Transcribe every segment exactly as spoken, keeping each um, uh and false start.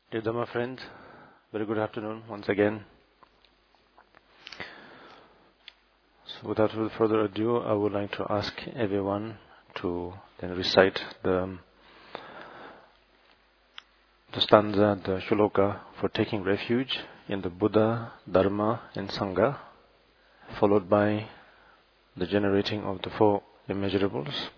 Dear Dhamma friends, very good afternoon once again. So without further ado, I would like to ask everyone to then recite the, the stanza, the shloka for taking refuge in the Buddha, Dharma and Sangha, followed by the generating of the four immeasurables.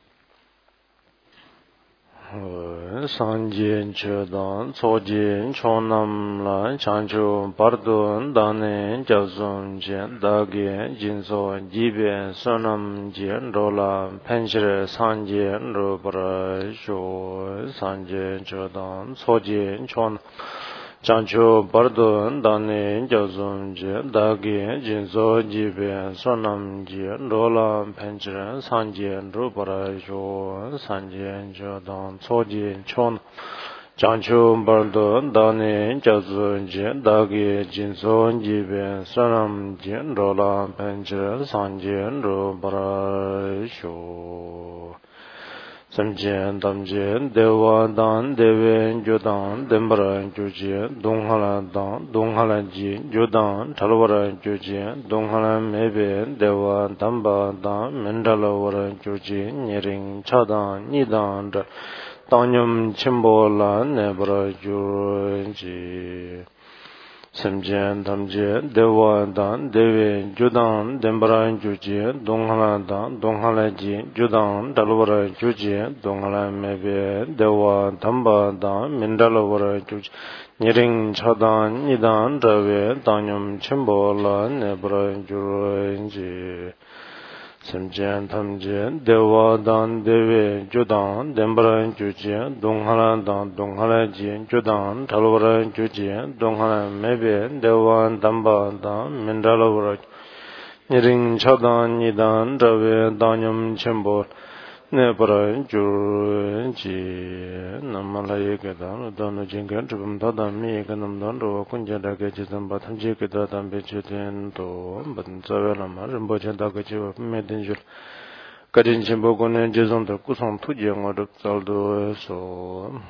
Sanjien Chodan, Sojien, Chonam La, Chancho, Pardon, Dane, Jazon, Jen, Dage, Jinso, Jibe, Sonam, Jen, Rola, Penjere, Sanjien, Robra, Sho, Sanjien Chodan, Sojien, Chon, Chancho, Pardon, Dane, Jazon, Jen, Dage, Jinso, Jibe, Sonam, Jen, Rola, Penjere, Sanjien, Robra, Sho, Sanjien Chodan, Sojien, Chon, Chancho, Pardon, Dane, Jazon, Jen, Dage, Jinso, Jibe, Sonam, Jen, Rola, Penjere, Sanjien, Robra, Sho. Samjian, Damjian, Dewa, Dan, Dewen, Jodan, Dembara, Jojian, Donghala, Dan, Donghala, Jin, Jodan, Talwara, Jojian, Donghala, Mebe, Dewa, Damba, Dan, Mendalawara, Jojin, Nyering, Chadan, Nidan, Tanyam, Chimbola, Nebra, Joji. Samjian, Damjian, Dewa, Dan, Dewen, Jodan, Dembara, Jojian, Donghala, Dan, Donghala, Jin, Jodan, Talwara, Jojian, Donghala, Mebe, Dewa, Damba, Dan, Mendalawara, Joji, Nyering, Chadan, Nidan, Rave, Tanyam, Chimbola, Nebra, Joji. Samjian, Tamjian, Dewa, Dan, Dewe, Jodan, Dembara, Jojian, Donghala, Dan, Donghala, Jin, Jodan, Talwara, Jojian, Donghala, Mebe, Dewa, Damba, Dan, Mendalawara, Nyering, Chadan, Nidan, Rave, Tanyam, Chimbola, Nebra, Joji. Namalaye Kedan, Danu Jingan, Trubum Tadam, Meganam Dando, Kunjada Gajisam, Batamji Kedan, Bechutin, to Bansavellama, Rimbojan Dagachi, Medinjul, Kadin Chimbogon, Jason, the Kusan Tujang, or the Saldo, so.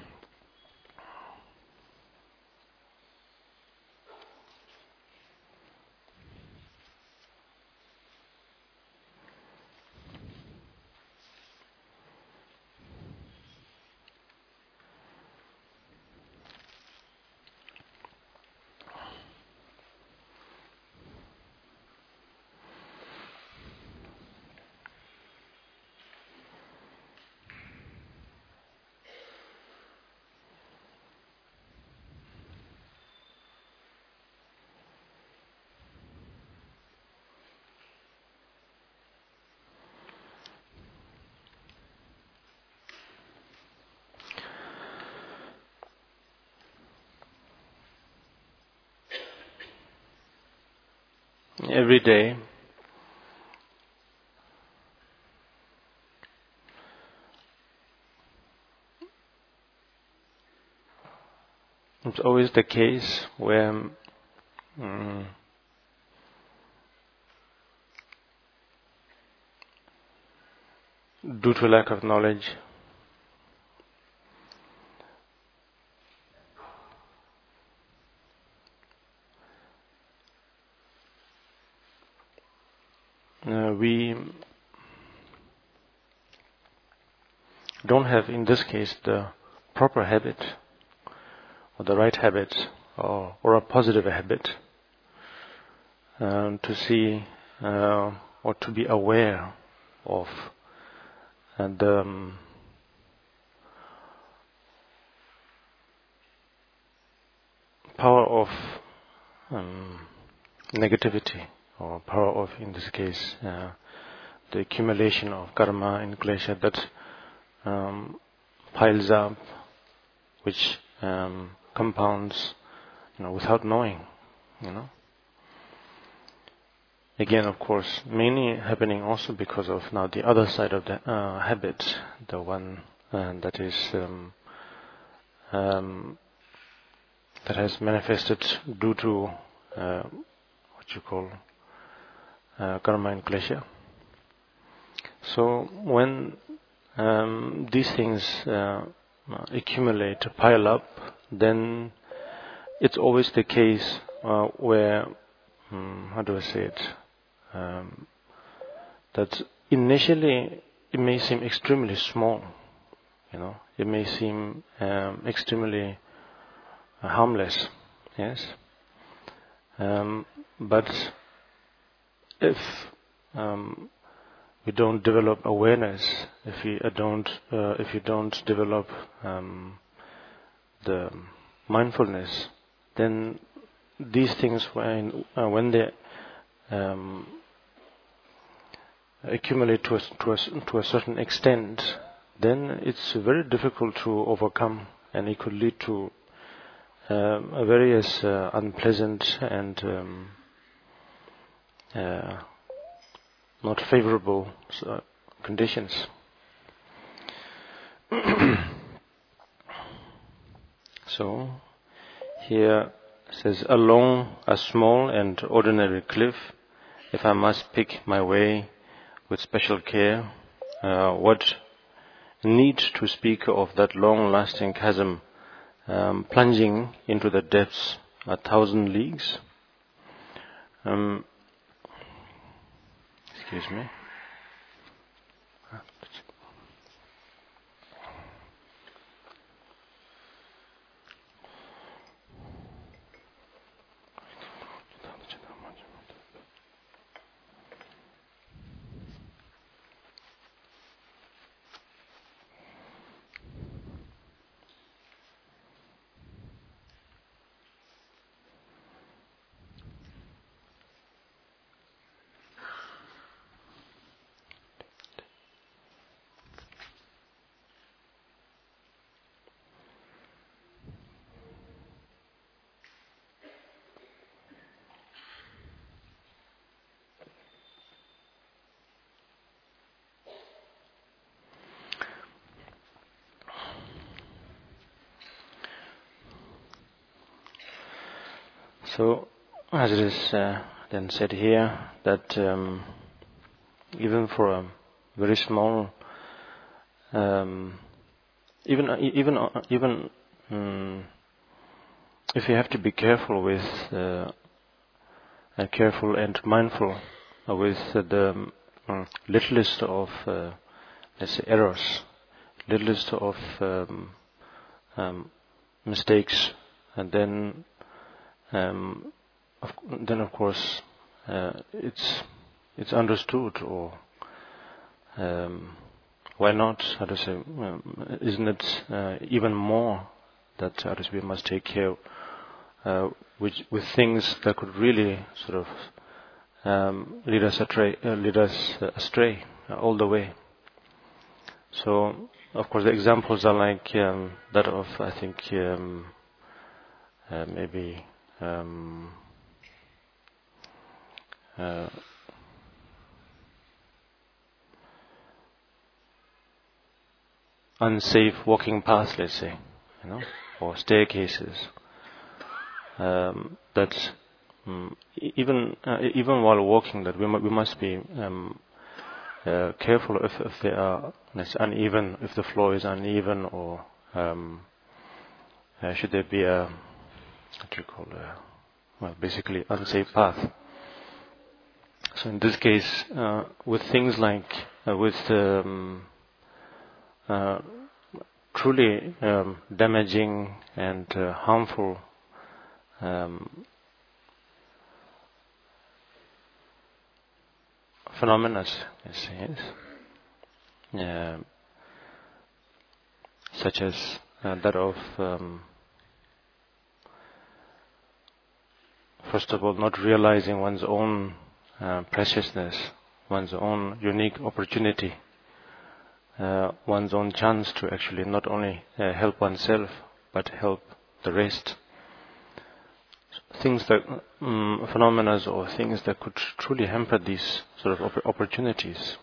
Every day, it's always the case where um, due to lack of knowledge, uh, we don't have, in this case, the proper habit, or the right habit, or, or a positive habit, um, to see uh, or to be aware of uh, the um, power of um, negativity, or power of, in this case, uh, the accumulation of karma and klesha that um, piles up, which um, compounds, you know, without knowing, you know. Again, of course, mainly happening also because of now the other side of the uh, habit, the one uh, that is um, um, that has manifested due to uh, what you call uh, karma and klesha. So when um, these things uh, accumulate, pile up, then it's always the case uh, where, um, how do I say it, um, that initially it may seem extremely small, you know, it may seem um, extremely uh, harmless, yes, um, but if um, we don't develop awareness, if we uh, don't, uh, if we don't develop um, the mindfulness, then these things, when uh, when they um, accumulate to a, to a to a certain extent, then it's very difficult to overcome, and it could lead to um, a various uh, unpleasant and um, uh, not favorable uh, conditions. So here it says, along a small and ordinary cliff, if I must pick my way with special care, uh, what need to speak of that long-lasting chasm um, plunging into the depths a thousand leagues? Um, excuse me. So, as it is uh, then said here, that um, even for a very small, um, even even even um, if you have to be careful with, uh, uh, careful and mindful with uh, the um, littlest of, uh, let's say, errors, littlest of um, um, mistakes, and then. Um, of, then of course uh, it's it's understood, or um, why not? How to say? Um, isn't it uh, even more that how to say, we must take care uh, with with things that could really sort of um, lead us astray, uh, lead us uh, astray uh, all the way. So of course the examples are like um, that of I think um, uh, maybe. Um, uh, unsafe walking paths, let's say, you know, or staircases. Um, that um, even uh, even while walking, that we mu- we must be um, uh, careful if, if they are let's say, uneven, if the floor is uneven, or um, uh, should there be a what do you call a well, basically unsafe path. So in this case, uh, with things like uh, with um, uh, truly um, damaging and uh, harmful um, phenomena, yes, yes. Uh, such as uh, that of um, first of all not realizing one's own uh, preciousness, one's own unique opportunity, uh, one's own chance to actually not only uh, help oneself but help the rest. Things that um, phenomena or things that could truly hamper these sort of opp- opportunities.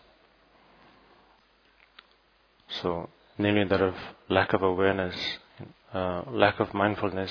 So, namely that of lack of awareness, uh, lack of mindfulness,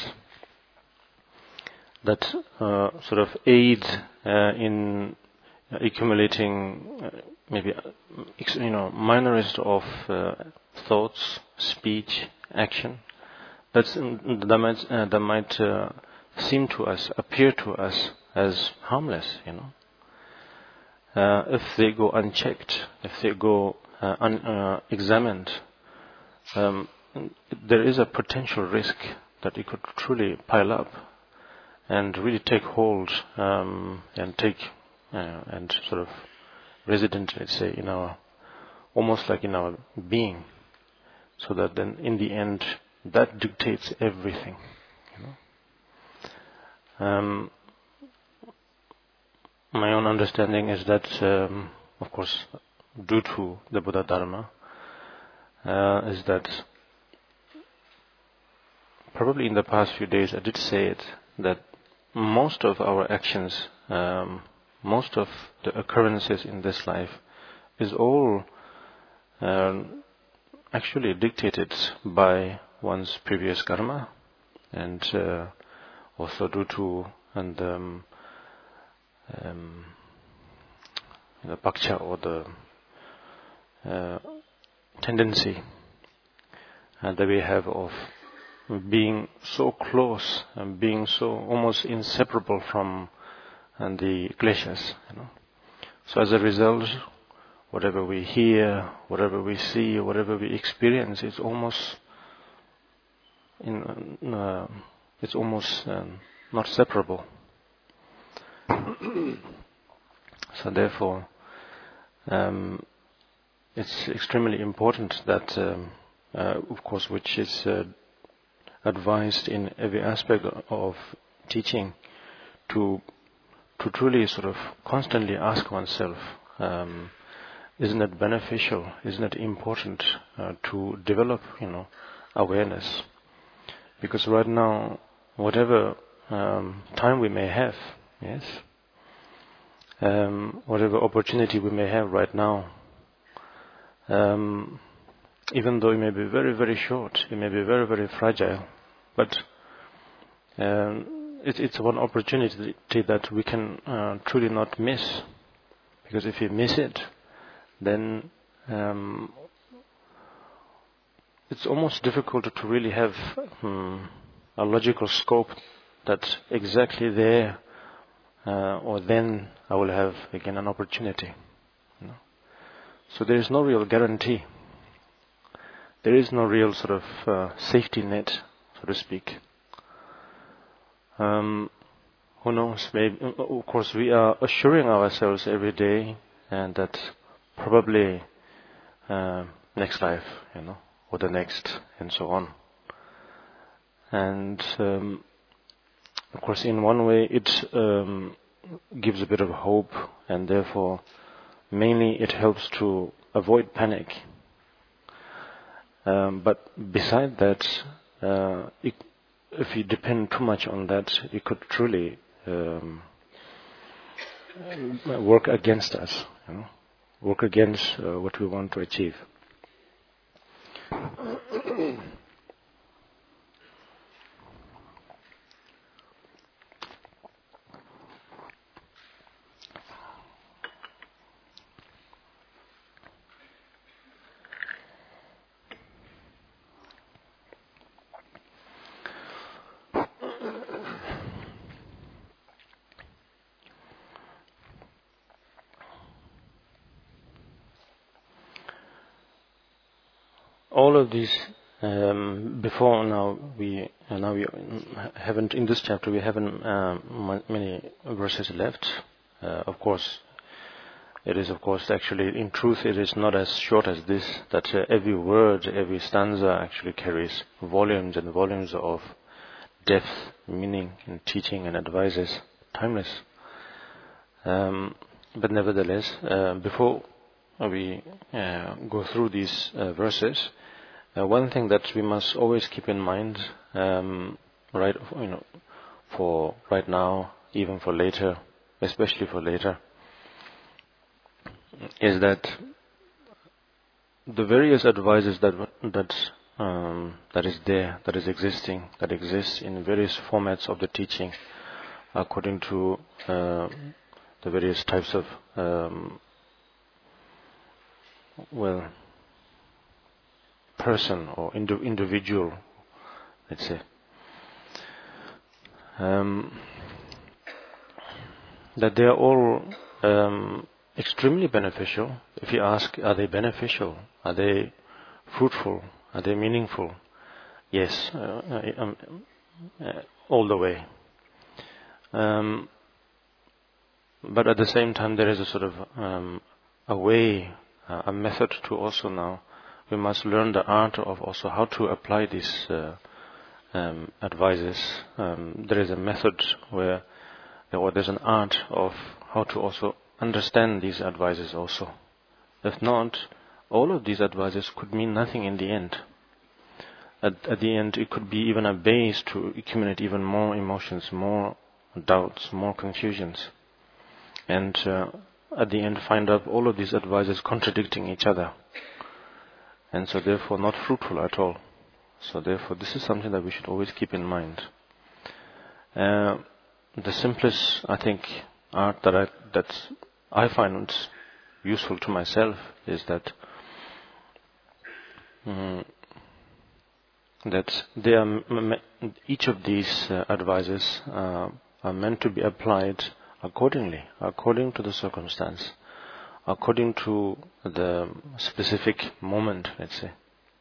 that uh, sort of aids uh, in accumulating uh, maybe uh, you know minorest of uh, thoughts, speech, action that's, that might, uh, that might uh, seem to us, appear to us as harmless, you know. Uh, if they go unchecked, if they go uh, unexamined, uh, um, there is a potential risk that it could truly pile up and really take hold um, and take uh, and sort of resident, let's say, in our, almost like in our being, so that then in the end that dictates everything, you know. Um, my own understanding is that, um, of course, due to the Buddha Dharma, uh, is that probably in the past few days I did say it, that most of our actions, um, most of the occurrences in this life is all um, actually dictated by one's previous karma, and uh, also due to and um, um, the bhakya, or the uh, tendency uh, that we have of being so close and being so almost inseparable from and the kleshas, you know. So as a result, whatever we hear, whatever we see, whatever we experience, it's almost in, uh, it's almost um, not separable. So therefore, um, it's extremely important that, um, uh, of course, which is uh, advised in every aspect of teaching, to to truly sort of constantly ask oneself, um, isn't it beneficial, isn't it important uh, to develop, you know, awareness? Because right now, whatever um, time we may have, yes, um, whatever opportunity we may have right now, um, even though it may be very, very short, it may be very, very fragile, but um, it, it's one opportunity that we can uh, truly not miss. Because if we miss it, then um, it's almost difficult to really have um, a logical scope that exactly there uh, or then I will have again an opportunity. You know? So there is no real guarantee. There is no real sort of uh, safety net, so to speak. Um, who knows? Maybe, of course, we are assuring ourselves every day, and that probably uh, next life, you know, or the next, and so on. And um, of course, in one way, it um, gives a bit of hope, and therefore, mainly it helps to avoid panic. Um, but beside that, uh, it, if you depend too much on that, it could truly um, work against us, you know, work against uh, what we want to achieve. All of these, um, before now we uh, now we haven't in this chapter we haven't um, many verses left. Uh, of course, it is of course actually in truth it is not as short as this. That uh, every word, every stanza actually carries volumes and volumes of depth, meaning, and teaching and advices, timeless. Um, but nevertheless, uh, before we uh, go through these uh, verses, uh, one thing that we must always keep in mind, um, right, you know, for right now, even for later, especially for later, is that the various advices that that um, that is there, that is existing, that exists in various formats of the teaching, according to uh, the various types of um, well, person or indi- individual let's say. Um, that they are all um, extremely beneficial. If you ask, are they beneficial? Are they fruitful? Are they meaningful? Yes, uh, um, uh, all the way. Um, but at the same time, there is a sort of um, a way, uh, a method to also now. We must learn the art of also how to apply these uh, um, advices. Um, there is a method where, or there's an art of how to also understand these advices also. If not, all of these advices could mean nothing in the end. At, at the end, it could be even a base to accumulate even more emotions, more doubts, more confusions. And uh, at the end, find out all of these advices contradicting each other. And so therefore not fruitful at all. So therefore this is something that we should always keep in mind. Uh, the simplest, I think, art that I, that I find useful to myself is that um, that they are m- m- each of these uh, advices uh, are meant to be applied accordingly, according to the circumstance, according to the specific moment, let's say.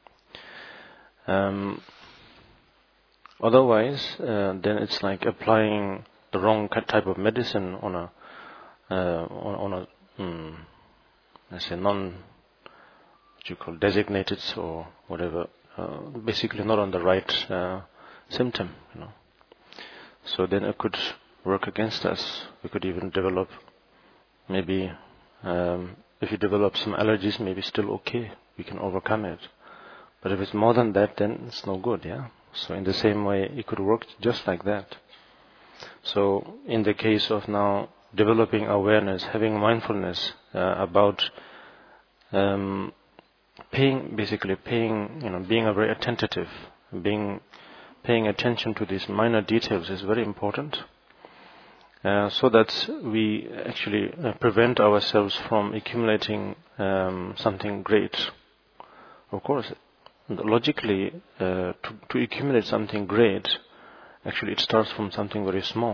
Um, otherwise, uh, then it's like applying the wrong type of medicine on a uh, on, on a mm, let's say non what you call designated or whatever, uh, basically not on the right uh, symptom, you know. So then it could work against us. We could even develop maybe um, if you develop some allergies, maybe still okay, we can overcome it. But if it's more than that, then it's no good, yeah? So in the same way, it could work just like that. So in the case of now developing awareness, having mindfulness uh, about um, paying, basically paying, you know, being a very attentive, being paying attention to these minor details is very important. Uh, so that we actually uh, prevent ourselves from accumulating um, something great. Of course, logically, uh, to, to accumulate something great, actually it starts from something very small.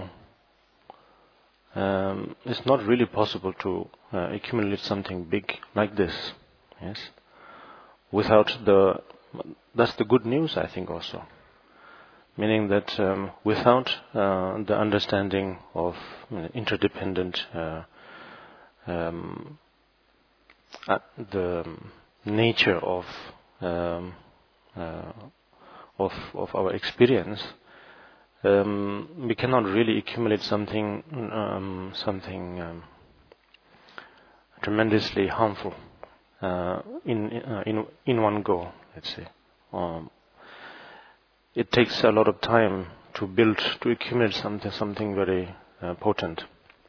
Um, it's not really possible to uh, accumulate something big like this, yes, without the, that's the good news, I think, also. Meaning that um, without uh, the understanding of you know, interdependent, uh, um, uh, the nature of um, uh, of of our experience, um, we cannot really accumulate something um, something um, tremendously harmful uh, in uh, in in one go. Let's say. Um, It takes a lot of time to build, to accumulate something, something very uh, potent.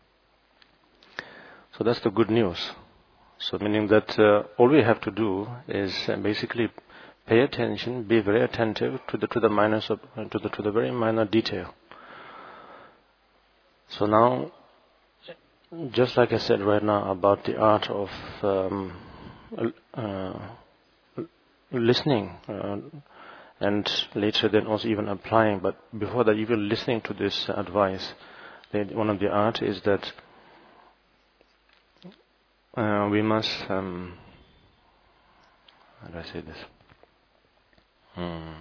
So that's the good news. So meaning that uh, all we have to do is uh, basically pay attention, be very attentive to the to the minors of, uh, to the to the very minor detail. So now, just like I said right now about the art of um, uh, listening. Uh, and later then also even applying, but before that even listening to this advice, one of the art is that uh, we must, um, how do I say this? Hmm.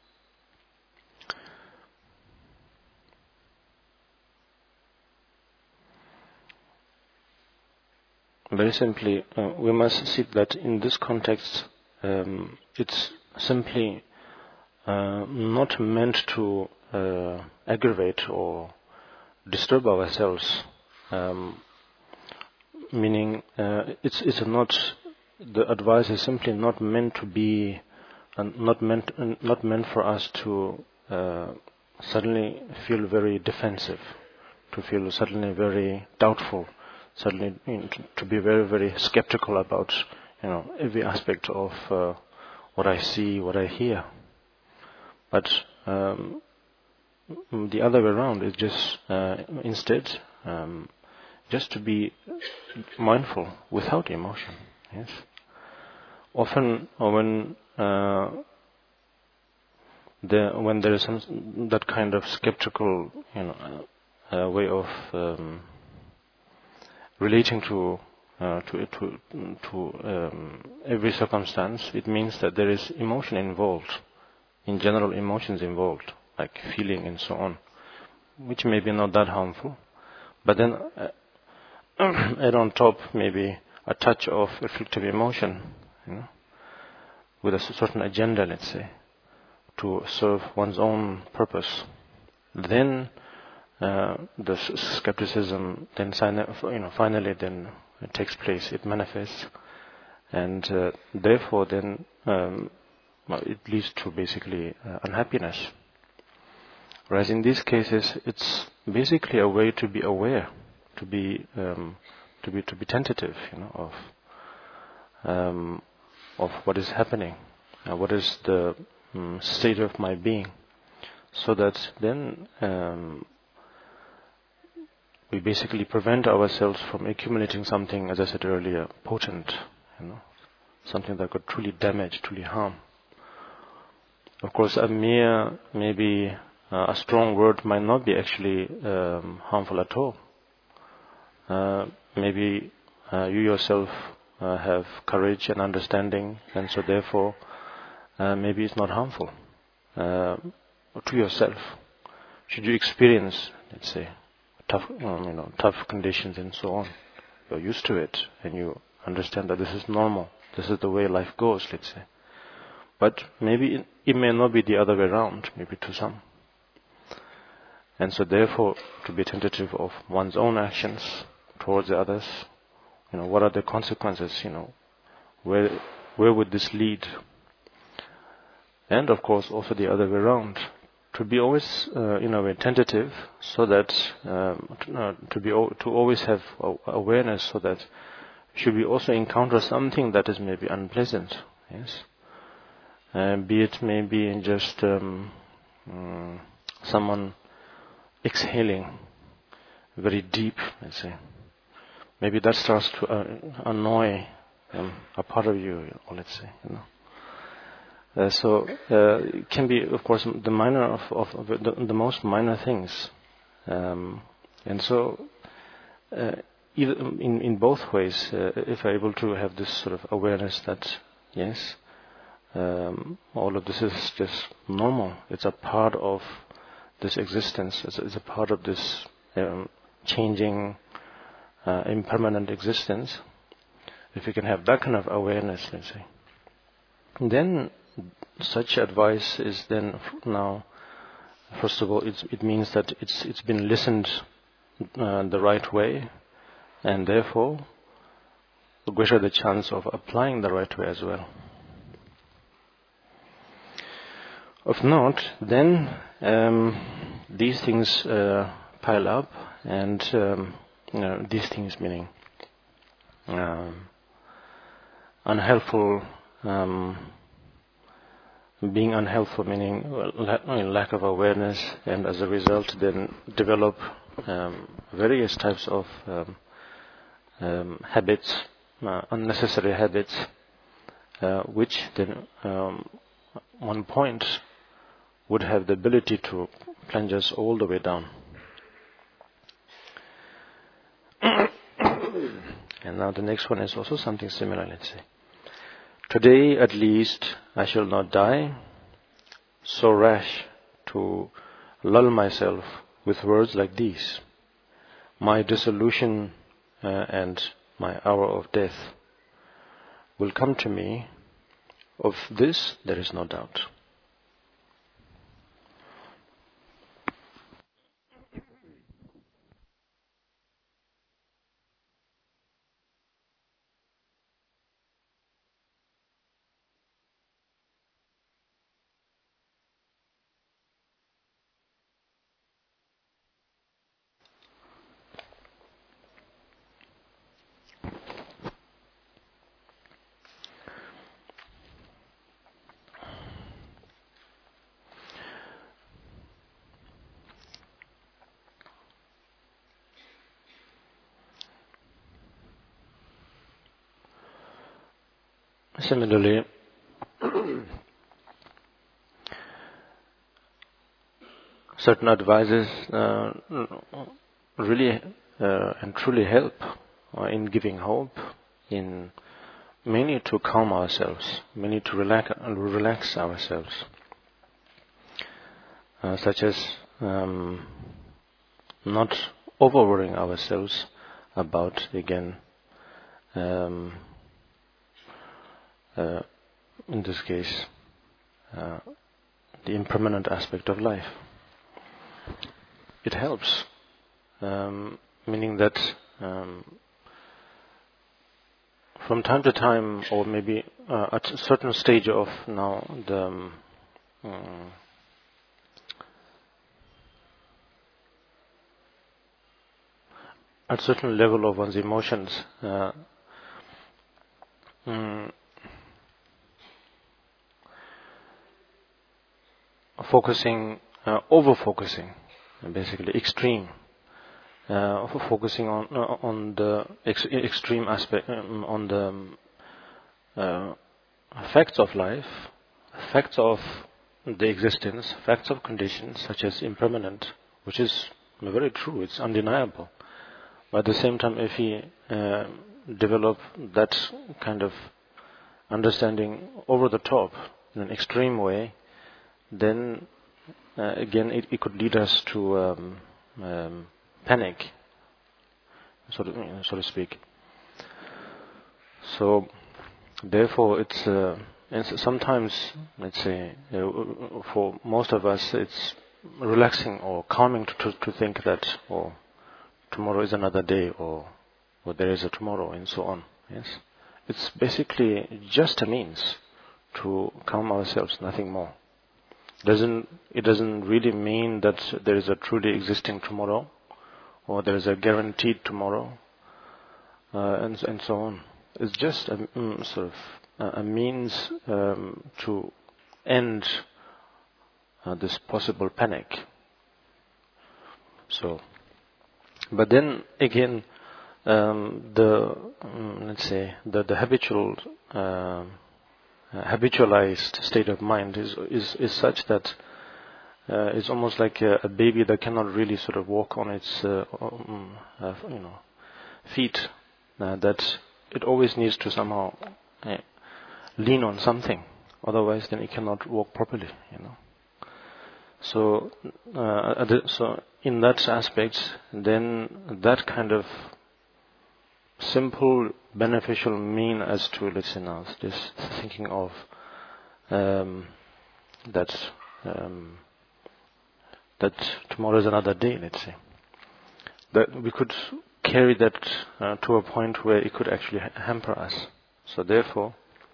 Very simply, uh, we must see that in this context, um, it's simply uh, not meant to uh, aggravate or disturb ourselves. Um, meaning, uh, it's it's not, the advice is simply not meant to be, uh, not meant uh, not meant for us to uh, suddenly feel very defensive, to feel suddenly very doubtful, suddenly you know, to, to be very very skeptical about you know every aspect of uh, what I see, what I hear. But um, the other way around is just uh, instead. Um, Just to be mindful without emotion. Yes. Often, when uh, the, when there is some, that kind of skeptical, you know, uh, uh, way of um, relating to uh, to to to um, every circumstance, it means that there is emotion involved, in general emotions involved, like feeling and so on, which may be not that harmful, but then uh, add on top maybe a touch of reflective emotion, you know, with a certain agenda, let's say, to serve one's own purpose. Then uh, the skepticism, then you know, finally, then it takes place. It manifests, and uh, therefore, then um, well, it leads to basically uh, unhappiness. Whereas in these cases, it's basically a way to be aware, to be um, to be to be tentative, you know, of um, of what is happening, uh, what is the um, state of my being, so that then um, we basically prevent ourselves from accumulating something, as I said earlier, potent, you know, something that could truly damage, truly harm. Of course, a mere, maybe uh, a strong word might not be actually um, harmful at all. Uh, maybe uh, you yourself uh, have courage and understanding, and so therefore uh, maybe it's not harmful uh, to yourself. Should you experience, let's say, tough, um, you know, tough conditions and so on, you're used to it, and you understand that this is normal. This is the way life goes, let's say. But maybe it, it may not be the other way around, maybe to some. And so therefore, to be tentative of one's own actions towards the others, you know, what are the consequences, you know, where where would this lead? And of course, also the other way around, to be always, uh, in a way, tentative, so that um, to, uh, to be o- to always have awareness, so that should we also encounter something that is maybe unpleasant, yes, uh, be it maybe just um, um, someone exhaling very deep, let's say. Maybe that starts to uh, annoy um, a part of you, or let's say, you know. Uh, so uh, it can be, of course, the minor of, of, of the, the most minor things, um, and so uh, either in in both ways, uh, if I'm able to have this sort of awareness that yes, um, all of this is just normal. It's a part of this existence. It's a, it's a part of this um, changing, uh, impermanent existence. If you can have that kind of awareness, let's say, then such advice is then now, first of all, it's, it means that it's it's been listened uh, the right way, and therefore, the greater the chance of applying the right way as well. If not, then um, these things uh, pile up, and um, you know, these things meaning um, unhelpful, um, being unhelpful meaning well, la- lack of awareness, and as a result, then develop um, various types of um, um, habits, uh, unnecessary habits, uh, which then um, one point would have the ability to plunge us all the way down. And now the next one is also something similar, let's say. Today at least I shall not die, so rash to lull myself with words like these. My dissolution uh, and my hour of death will come to me. Of this there is no doubt. Similarly, certain advices uh, really uh, and truly help uh, in giving hope, in mainly to calm ourselves, mainly to relax, relax ourselves, uh, such as um, not overworrying ourselves about, again, um, uh, in this case, uh, the impermanent aspect of life. It helps, um, meaning that um, from time to time, or maybe uh, at a certain stage of now the um, um, at a certain level of one's emotions, uh, um, focusing, uh, over-focusing, basically extreme, uh, focusing on uh, on the ex- extreme aspect, um, on the um, uh, facts of life, facts of the existence, facts of conditions such as impermanent, which is very true, it's undeniable. But at the same time, if we uh, develop that kind of understanding over the top in an extreme way, then uh, again it, it could lead us to um, um, panic, so to, so to speak. So therefore, it's uh, and sometimes, let's say, uh, for most of us, it's relaxing or calming to, to, to think that, or tomorrow is another day, or or there is a tomorrow, and so on. Yes, it's basically just a means to calm ourselves, nothing more. Doesn't it doesn't really mean that there is a truly existing tomorrow, or there is a guaranteed tomorrow, uh, and and so on. It's just a mm, sort of a, a means um, to end uh, this possible panic. So, but then again, um, the um, let's say the the habitual uh, habitualized state of mind is is is such that uh, it's almost like a, a baby that cannot really sort of walk on its uh, um, uh, you know feet. Uh, that it always needs to somehow uh, lean on something, otherwise then it cannot walk properly. You know. So, uh, so in that aspect, then that kind of simple, beneficial mean as to, let's say now, just thinking of um, that um, that tomorrow is another day, let's say, that we could carry that uh, to a point where it could actually ha- hamper us. So therefore,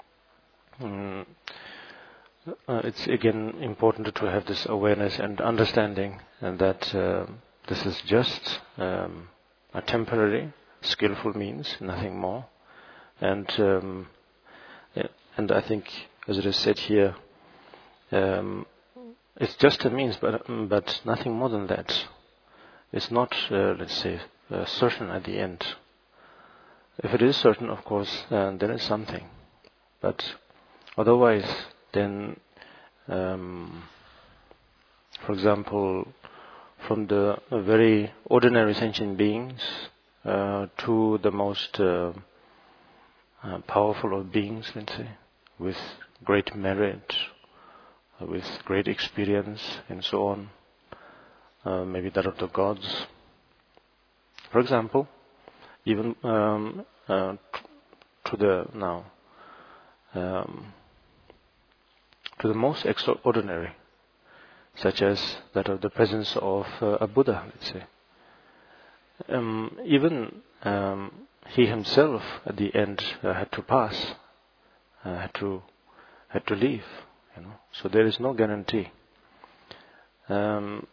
um, uh, it's again important to have this awareness and understanding, and that uh, this is just um, a temporary, skillful means, nothing more. And um, yeah, and I think, as it is said here, um, it's just a means, but but nothing more than that. It's not, uh, let's say, uh, certain at the end. If it is certain, of course, uh, then it's something. But otherwise, then, um, for example, from the very ordinary sentient beings uh, to the most uh, uh, powerful of beings, let's say, with great merit, uh, with great experience, and so on, uh, maybe that of the gods. For example, even um, uh, t- to the now, um, to the most extraordinary, such as that of the presence of uh, a Buddha, let's say. Um, even um, he himself, at the end, uh, had to pass, uh, had to had to leave. You know, so there is no guarantee. Um,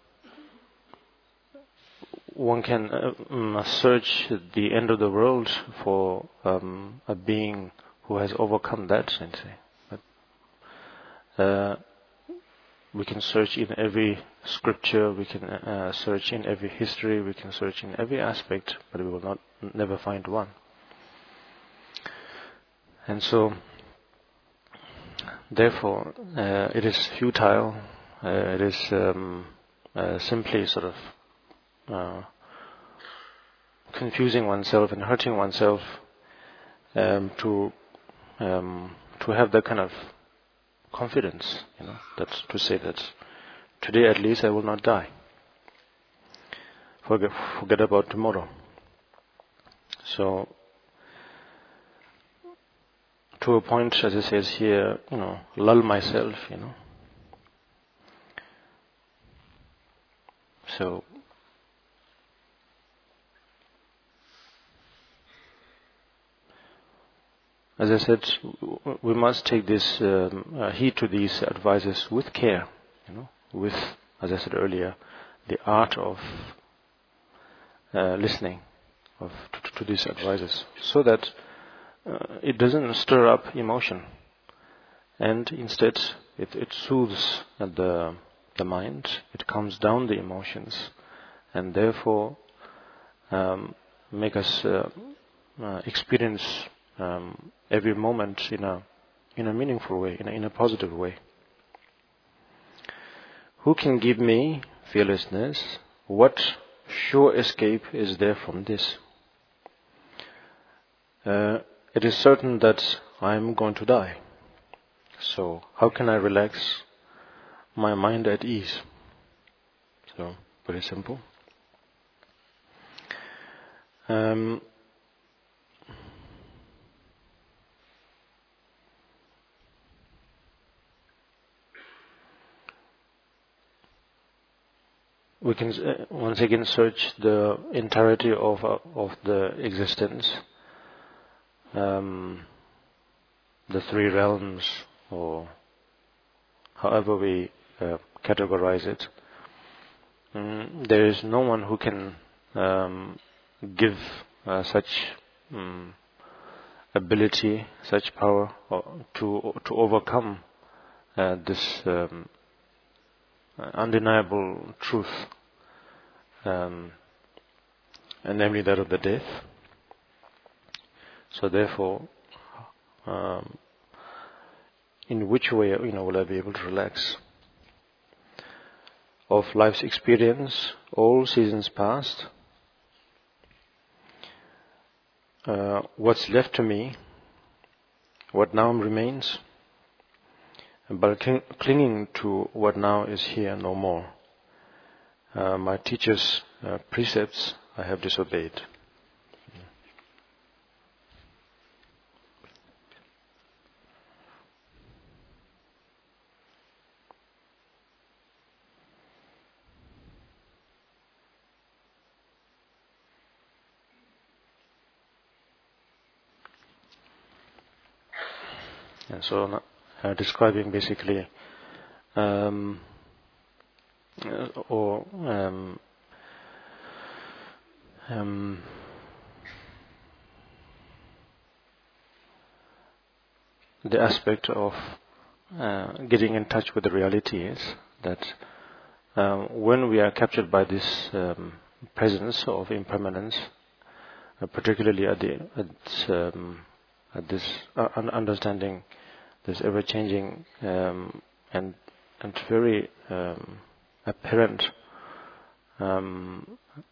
one can uh, um, search the end of the world for um, a being who has overcome that, let's say. But, uh, we can search in every scripture, we can uh, search in every history, we can search in every aspect, but we will not never find one. And so, therefore, uh, it is futile, uh, it is um, uh, simply sort of uh, confusing oneself and hurting oneself um, to um, to have that kind of confidence, you know, that to say that today at least I will not die. Forget, forget about tomorrow. So, to a point, as it says here, you know, lull myself, you know. So, as I said, we must take this um, uh, heed to these advices with care, you know, with, as I said earlier, the art of uh, listening of to, to these advices, so that uh, it doesn't stir up emotion, and instead it, it soothes the the mind. It calms down the emotions, and therefore um, make us uh, uh, experience um, every moment in a in a meaningful way, in a, in a positive way. Who can give me fearlessness? What sure escape is there from this? Uh, it is certain that I am going to die. So how can I relax my mind at ease? So very simple. Um, we can uh, once again search the entirety of uh, of the existence, um, the three realms, or however we uh, categorize it. Mm, there is no one who can um, give uh, such um, ability, such power uh, to to overcome uh, this um, undeniable truth, um, and namely that of the death. So therefore, um, in which way, you know, will I be able to relax? Of life's experience, all seasons past, uh, what's left to me, what now remains, but cling- clinging to what now is here no more. Uh, my teacher's uh, precepts I have disobeyed. And so, uh, describing basically, um, uh, or um, um, the aspect of uh, getting in touch with the reality is that um, when we are captured by this um, presence of impermanence, uh, particularly at the at, um, at this uh, understanding, this ever-changing um, and and very um, apparent um,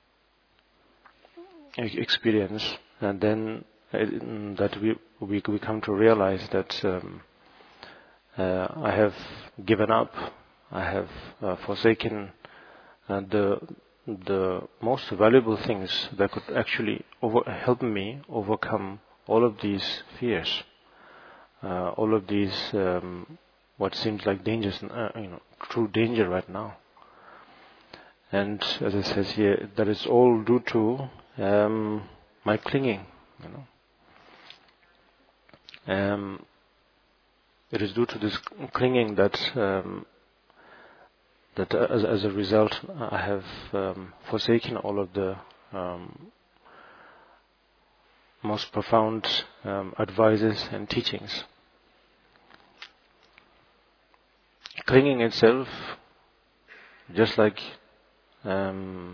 experience, and then uh, that we, we we come to realize that um, uh, I have given up, I have uh, forsaken uh, the the most valuable things that could actually over, help me overcome all of these fears, uh, all of these um, what seems like dangers, uh, you know, true danger right now. And as it says here, that is all due to um, my clinging, you know. Um, it is due to this clinging that um, that as, as a result I have um, forsaken all of the um, most profound um, advices and teachings. Clinging itself, just like um,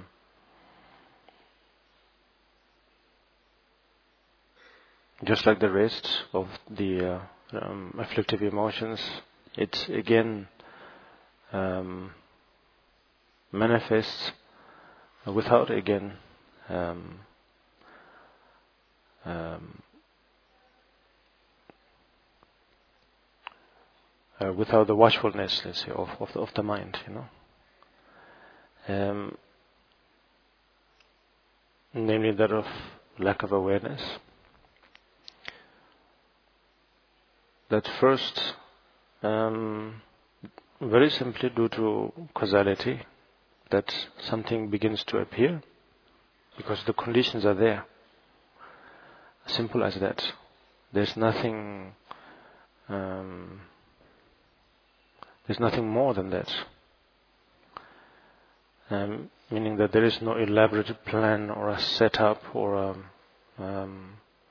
just like the rest of the uh, um, afflictive emotions, it again um, manifests without again um, um, uh, without the watchfulness, let's say, of of the, of the mind, you know. Um, namely that of lack of awareness. That first, um, very simply due to causality, that something begins to appear because the conditions are there. Simple as that. There's nothing, um, there's nothing more than that. Um, meaning that there is no elaborate plan or a setup or a um,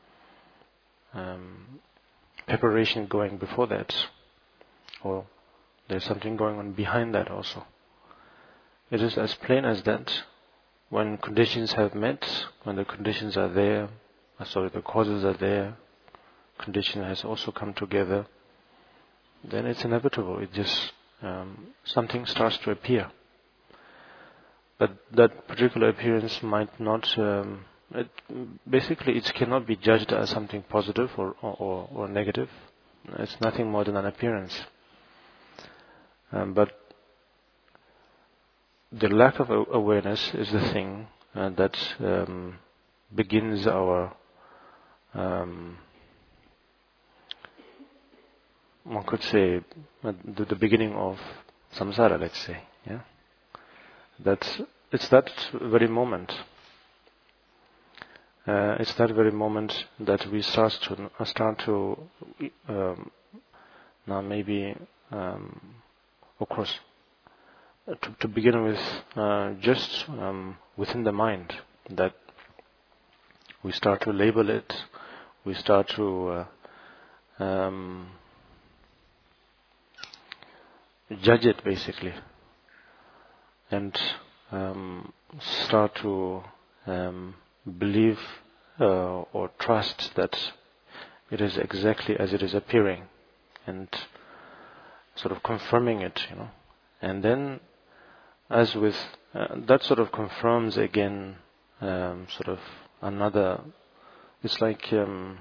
um, preparation going before that, or there's something going on behind that also. It is as plain as that. When conditions have met, when the conditions are there, uh, sorry, the causes are there, condition has also come together, then it's inevitable. It just um, something starts to appear. But that particular appearance might not, um, it, basically it cannot be judged as something positive or, or, or negative. It's nothing more than an appearance. Um, but the lack of awareness is the thing uh, that um, begins our, um, one could say, uh, the, the beginning of samsara, let's say, yeah. That's, it's that very moment. Uh, it's that very moment that we start to uh, start to um, now maybe, um, of course, uh, to, to begin with, uh, just um, within the mind, that we start to label it, we start to uh, um, judge it basically. And um, start to um, believe uh, or trust that it is exactly as it is appearing, and sort of confirming it, you know. And then, as with uh, that, sort of confirms again, um, sort of another. It's like um,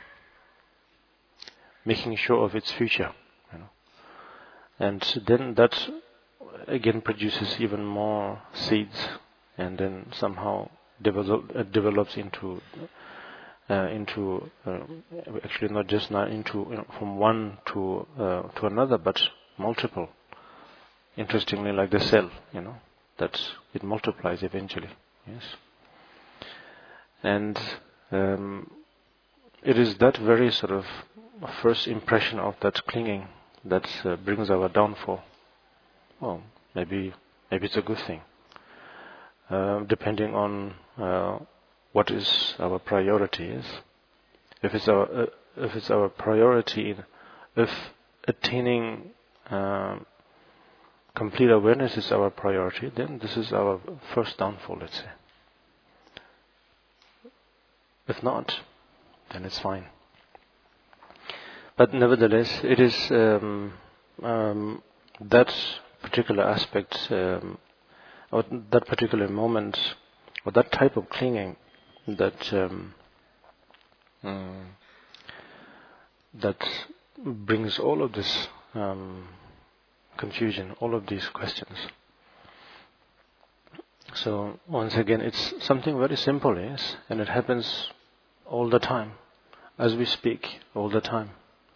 making sure of its future, you know. And then that again produces even more seeds, and then somehow develop, uh, develops into uh, into uh, actually not just not into, you know, from one to uh, to another, but multiple. Interestingly, like the cell, you know, that it multiplies eventually. Yes, and um, it is that very sort of first impression of that clinging that uh, brings our downfall. Well, maybe maybe it's a good thing, uh, depending on uh, what is our priority is. If it's our uh, if it's our priority, if attaining uh, complete awareness is our priority, then this is our first downfall, let's say. If not, then it's fine. But nevertheless, it is um, um, that particular aspect, um, or that particular moment, or that type of clinging that um, mm, that brings all of this um, confusion, all of these questions. So once again, it's something very simple, yes, and it happens all the time, as we speak, all the time,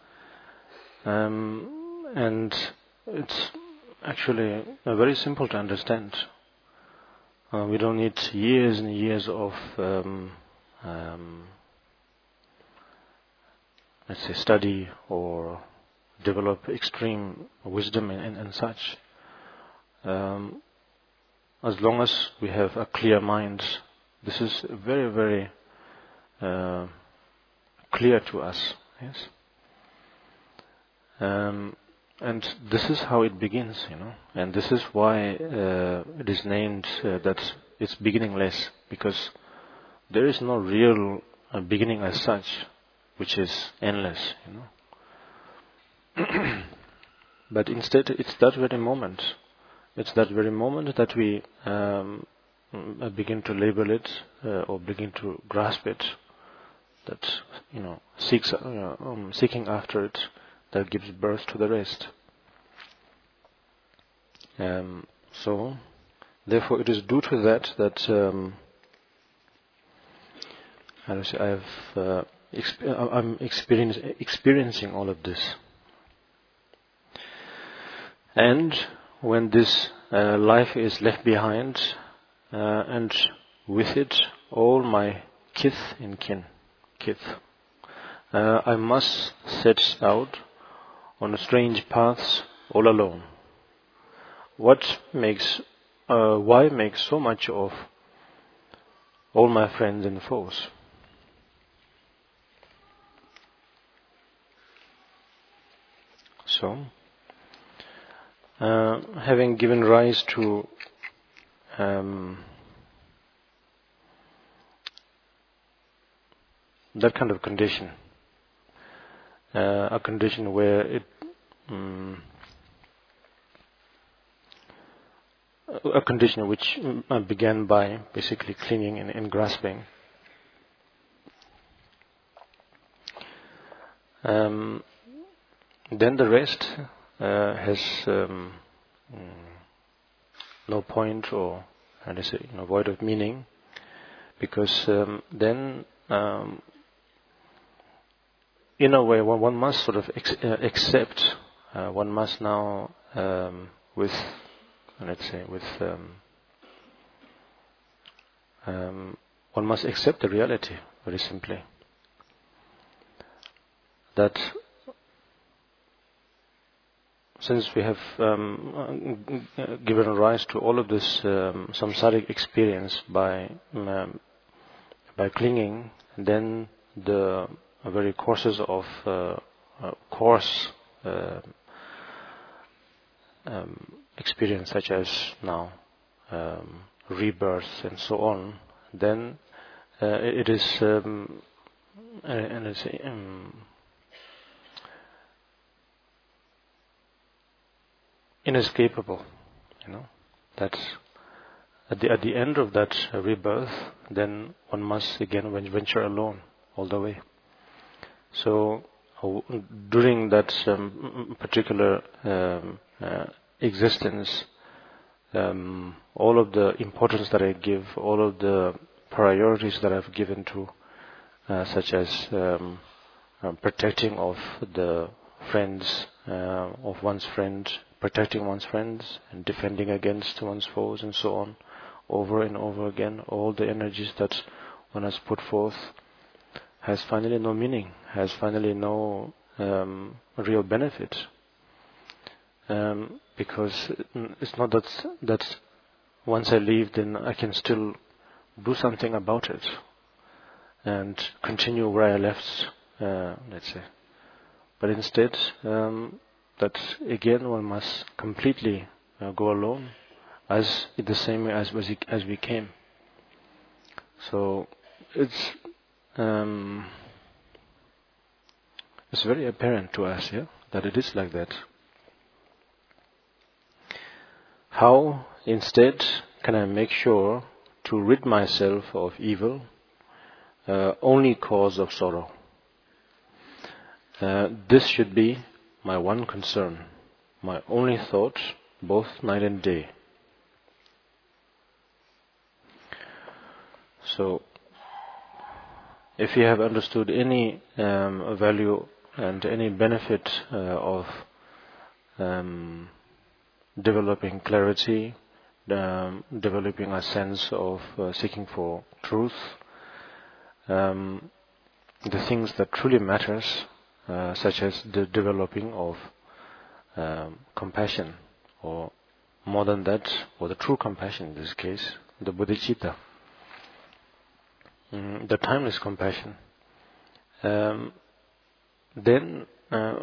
um, and it's actually uh, very simple to understand. Uh, we don't need years and years of, um, um, let's say, study or develop extreme wisdom and, and, and such. Um, as long as we have a clear mind, this is very, very uh, clear to us. Yes. Um, And this is how it begins, you know. And this is why uh, it is named uh, that it's beginningless, because there is no real uh, beginning as such, which is endless, you know. But instead, it's that very moment it's that very moment that we um, begin to label it uh, or begin to grasp it, that, you know, seeks, uh, um, seeking after it, that gives birth to the rest. Um, so, therefore, it is due to that that um, how do I say, I have, uh, exp- I'm experience, experiencing all of this. And when this uh, life is left behind, uh, and with it all my kith and kin, kith, uh, I must set out on strange paths all alone. What makes, uh, why make so much of all my friends and foes? So, uh, having given rise to um, that kind of condition, uh, a condition where it, um, a condition which uh, began by basically clinging and, and grasping, um, then the rest uh, has um, no point, or how to say, you know, void of meaning, because um, then, um, in a way, one, one must sort of ex- uh, accept. Uh, one must now, um, with, let's say, with, um, um, one must accept the reality, very simply, that since we have um, given rise to all of this um, samsaric experience by um, by clinging, then the very courses of uh, uh, coarse uh, um, experience, such as now um, rebirth and so on, then uh, it is um, and it's um, inescapable, you know. That's at the at the end of that uh, rebirth, then one must again venture alone all the way. So uh, during that um, particular um, uh, existence, um, all of the importance that I give, all of the priorities that I've given to, uh, such as um, uh, protecting of the friends uh, of one's friend, protecting one's friends and defending against one's foes and so on, over and over again, all the energies that one has put forth has finally no meaning, has finally no um, real benefit. Um, because it's not that that once I leave, then I can still do something about it and continue where I left, uh, let's say. But instead, um, that again one must completely uh, go alone, as the same way as as we came. So it's um, it's very apparent to us, yeah, that it is like that. How instead can I make sure to rid myself of evil, uh, only cause of sorrow? Uh, this should be my one concern, my only thought, both night and day. So, if you have understood any um, value and any benefit uh, of um, developing clarity, um, developing a sense of uh, seeking for truth, um, the things that truly matters, uh, such as the developing of um, compassion, or more than that, or the true compassion in this case, the bodhicitta, mm, the timeless compassion, um, then uh,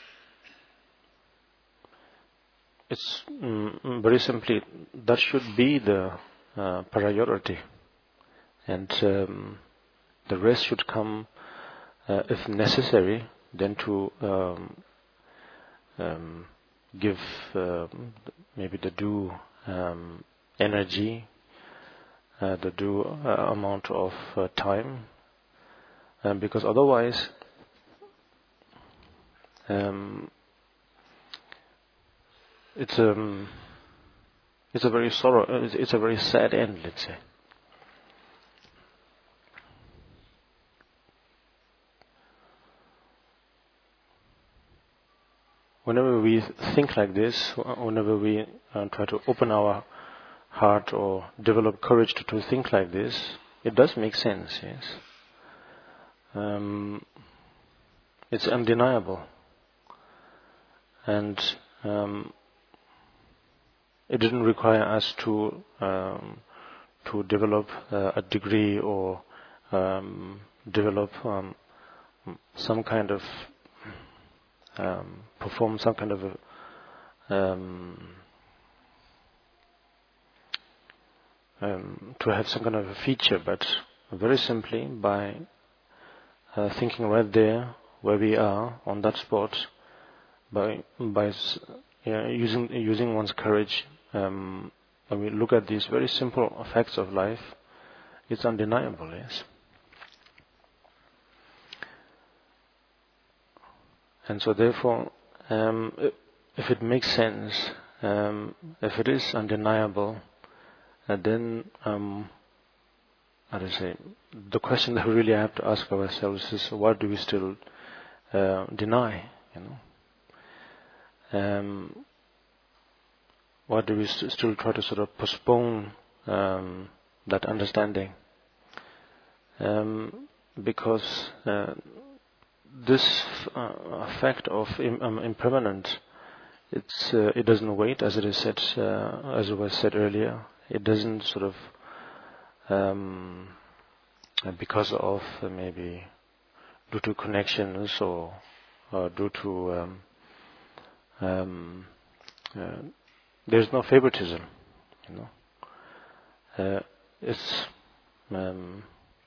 it's mm, very simply that should be the uh, priority, and um, the rest should come uh, if necessary, then to um, um, give uh, maybe the due um, energy, uh, the due uh, amount of uh, time, um, because otherwise um, it's a um, it's a very sorrow it's, it's a very sad end, let's say. Whenever we think like this, whenever we uh, try to open our heart or develop courage to, to think like this, it does make sense, yes. Um, it's undeniable. And um, it didn't require us to um, to develop uh, a degree or um, develop um, some kind of um, perform some kind of a, um, um, to have some kind of a feature, but very simply by uh, thinking right there where we are on that spot, by by yeah, using using one's courage. Um, when we look at these very simple facts of life, it's undeniable, yes. And so therefore, um, if it makes sense, um, if it is undeniable, uh, then, um, how do I say, the question that we really have to ask ourselves is, what do we still uh, deny, you know? Um, why do we st- still try to sort of postpone um, that understanding? Um, because uh, this uh, fact of im- um, impermanence, it's uh, it doesn't wait, as it is said, uh, as it was said earlier. It doesn't sort of um, because of uh, maybe due to connections or uh, due to um, um, uh, there's no favoritism, you know. Uh, it's um,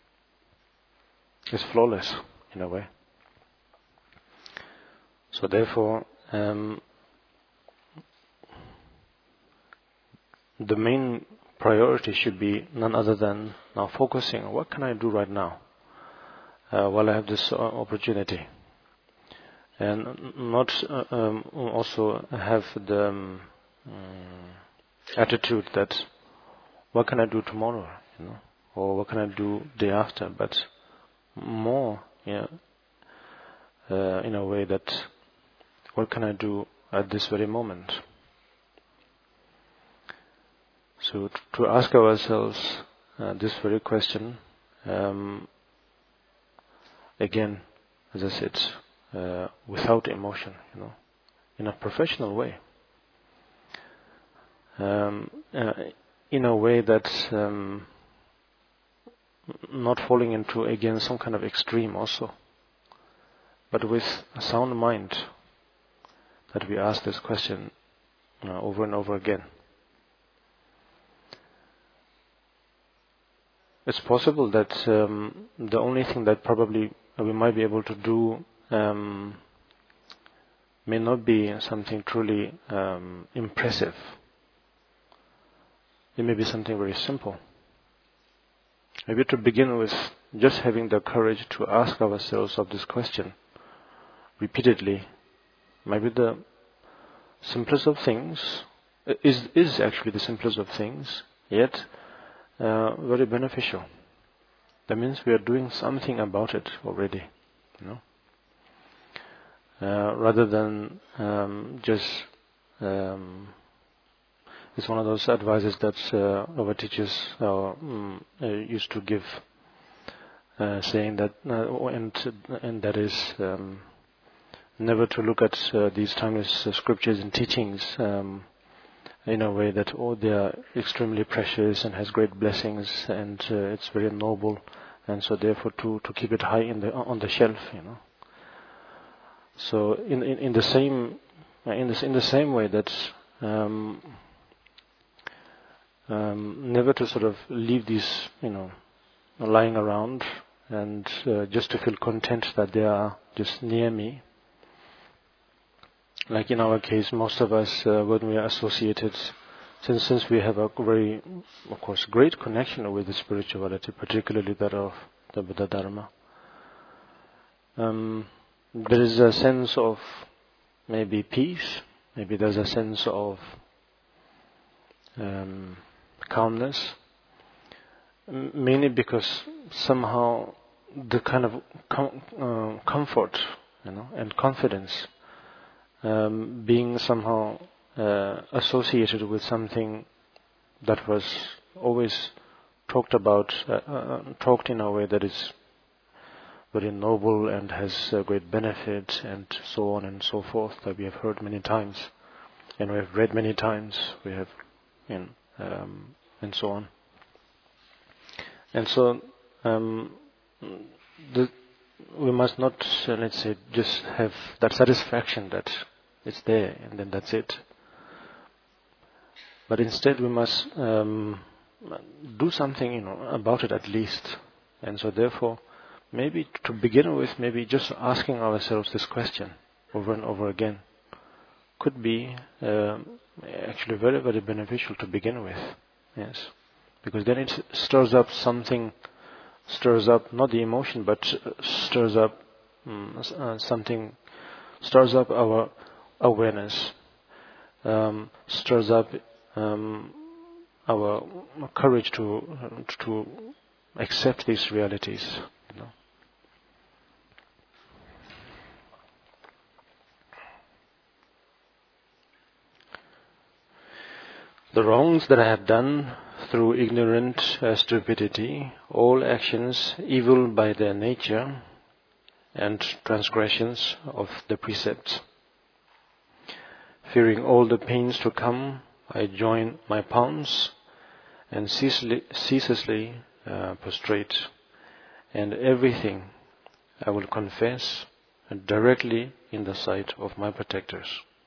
it's flawless in a way. So therefore, um, the main priority should be none other than now focusing on what can I do right now uh, while I have this uh, opportunity, and not uh, um, also have the um, um, attitude that what can I do tomorrow, you know, or what can I do day after, but more, yeah, uh, in a way that what can I do at this very moment. So t- to ask ourselves uh, this very question, um, again, as I said, uh, without emotion, you know, in a professional way, um, uh, in a way that um, not falling into again some kind of extreme also, but with a sound mind, that we ask this question uh, over and over again. It's possible that um, the only thing that probably we might be able to do um, may not be something truly um, impressive. It may be something very simple. Maybe to begin with, just having the courage to ask ourselves of this question repeatedly, maybe the simplest of things is is actually the simplest of things, yet uh, very beneficial. That means we are doing something about it already, you know. Uh, rather than um, just, um, it's one of those advices that uh, our teachers uh, mm, uh, used to give, uh, saying that, uh, and and that is um, never to look at uh, these timeless uh, scriptures and teachings um, in a way that, oh, they are extremely precious and has great blessings and uh, it's very noble, and so therefore to, to keep it high in the on the shelf, you know. So in in, in the same in this in the same way that um, um, never to sort of leave these, you know, lying around and uh, just to feel content that they are just near me. like in our case, most of us, uh, when we are associated, since since we have a very, of course, great connection with the spirituality, particularly that of the Buddha Dharma, um, there is a sense of maybe peace, maybe there's a sense of um, calmness, m- mainly because somehow the kind of com- uh, comfort, you know, and confidence um, being somehow uh, associated with something that was always talked about, uh, uh, talked in a way that is very noble and has uh, great benefit, and so on and so forth, that we have heard many times, and we have read many times, we have, you know, um, and so on. And so, um, the, we must not, uh, let's say, just have that satisfaction that it's there and then that's it. But instead, we must um, do something, you know, about it at least. And so, therefore, maybe to begin with, maybe just asking ourselves this question over and over again could be uh, actually very, very beneficial to begin with. Yes, because then it stirs up something, stirs up not the emotion, but stirs up um, uh, something, stirs up our awareness, um, stirs up um, our courage to to accept these realities. You know. The wrongs that I have done through ignorant uh, stupidity, all actions evil by their nature, and transgressions of the precepts. Fearing all the pains to come, I join my palms and ceaselessly, ceaselessly uh, prostrate, and everything I will confess directly in the sight of my protectors.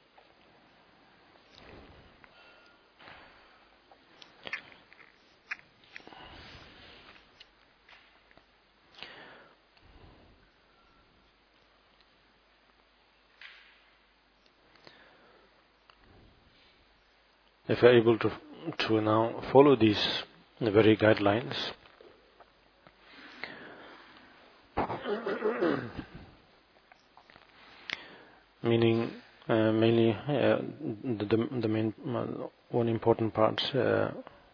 If we are able to to now follow these very guidelines, meaning uh, mainly uh, the, the, the main uh, one important part, uh,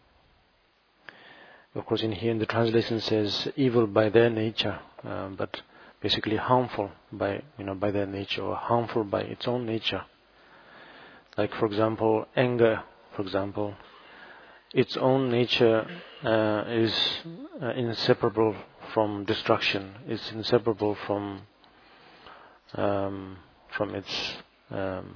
of course, in here in the translation says evil by their nature, uh, but basically harmful by you know by their nature, or harmful by its own nature. Like, for example, anger. For example, its own nature uh, is uh, inseparable from destruction. It's inseparable from um, from its um,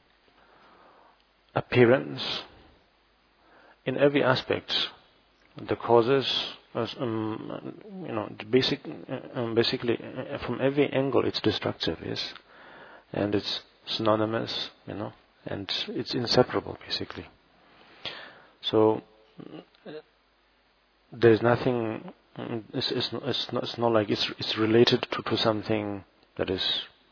appearance in every aspect. The causes, um, you know, the basic, um, basically uh, from every angle, it's destructive, yes, and it's synonymous, you know, and it's inseparable, basically. So there's nothing. It's, it's, it's, not, it's not like it's it's related to, to something that is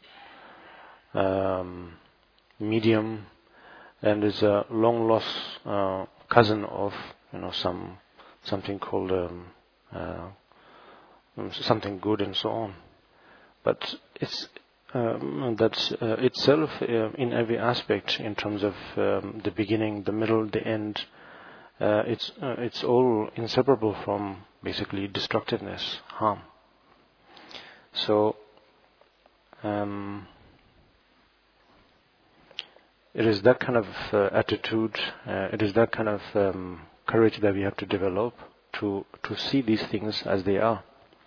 um, medium and is a long lost uh, cousin of you know some something called um, uh, something good and so on. But it's um, that's uh, itself uh, in every aspect, in terms of um, the beginning, the middle, the end. Uh, it's uh, it's all inseparable from basically destructiveness, harm. So um, it is that kind of uh, attitude, uh, it is that kind of um, courage that we have to develop to to see these things as they are.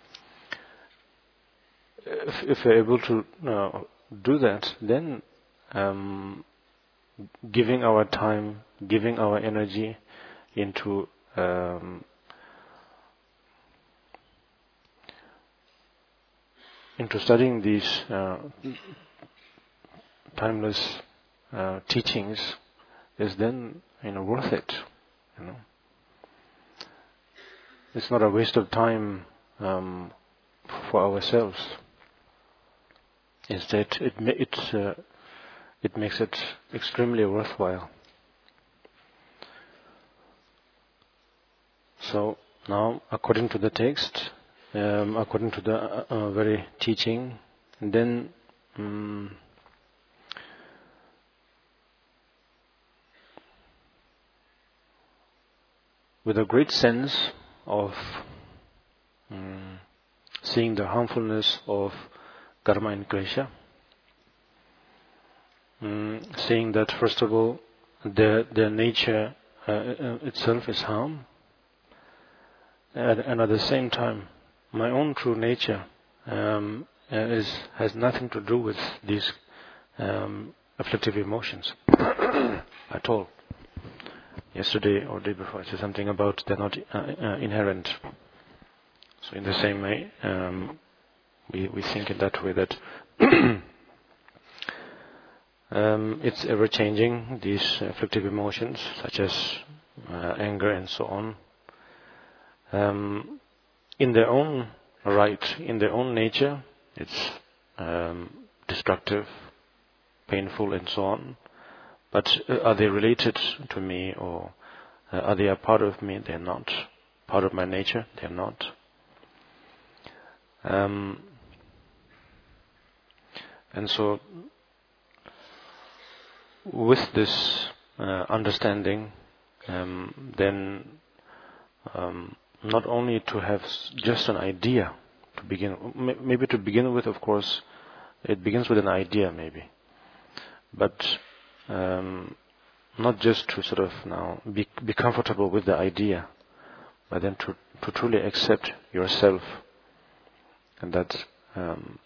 If, if we're able to uh, do that, then um, giving our time, giving our energy into um, into studying these uh, timeless uh, teachings is then you know worth it. You know, it's not a waste of time um, for ourselves. Instead, it it uh, it makes it extremely worthwhile. So now, according to the text, um, according to the uh, uh, very teaching, then um, with a great sense of um, seeing the harmfulness of karma and klesha, um, seeing that first of all, their their nature uh, uh, itself is harm, and, and at the same time, my own true nature um, uh, is has nothing to do with these um, afflictive emotions at all. Yesterday or day before, I said something about they're not uh, uh, inherent. So in the same way, um, we we think in that way that um, it's ever changing. These afflictive emotions, such as uh, anger and so on, um, in their own right, in their own nature, it's um, destructive, painful, and so on. But uh, are they related to me, or uh, are they a part of me? They're not. Part of my nature? They're not. Um, and so, with this uh, understanding, um, then um, not only to have just an idea to begin, maybe to begin with, of course, it begins with an idea, maybe, but um, not just to sort of now be, be comfortable with the idea, but then to, to truly accept yourself, and that um,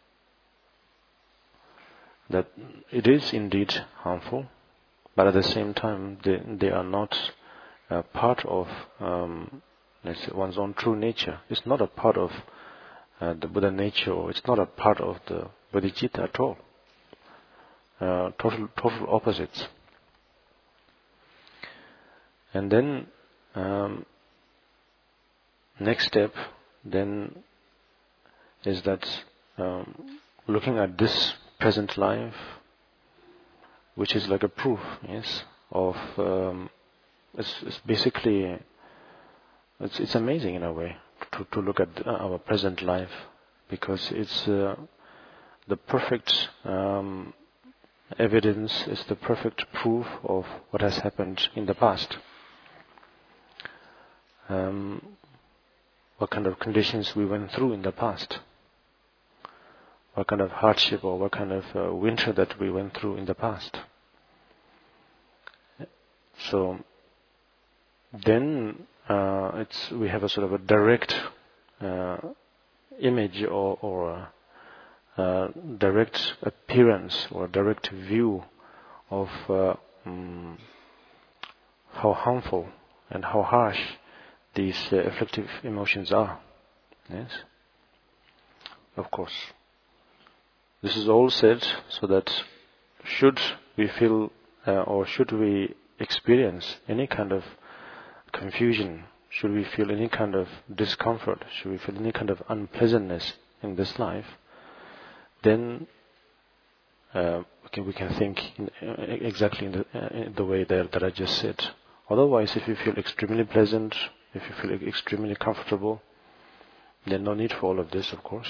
that it is indeed harmful, but at the same time they, they are not a part of um, let's say one's own true nature. It's not a part of uh, the Buddha nature, or it's not a part of the bodhicitta at all. Uh, total total opposites. And then um, next step then is that um, looking at this present life, which is like a proof, yes, of um, it's, it's basically it's it's amazing in a way to to look at our present life, because it's uh, the perfect um, evidence, is the perfect proof of what has happened in the past. Um, what kind of conditions we went through in the past, what kind of hardship or what kind of uh, winter that we went through in the past. So then uh, it's we have a sort of a direct uh, image or, or a, a direct appearance or direct view of uh, um, how harmful and how harsh these uh, afflictive emotions are. Yes, of course. This is all said so that should we feel uh, or should we experience any kind of confusion, should we feel any kind of discomfort, should we feel any kind of unpleasantness in this life, then uh, okay, we can think in, uh, exactly in the, uh, in the way that, that I just said. Otherwise, if you feel extremely pleasant, if you feel extremely comfortable, then no need for all of this, of course.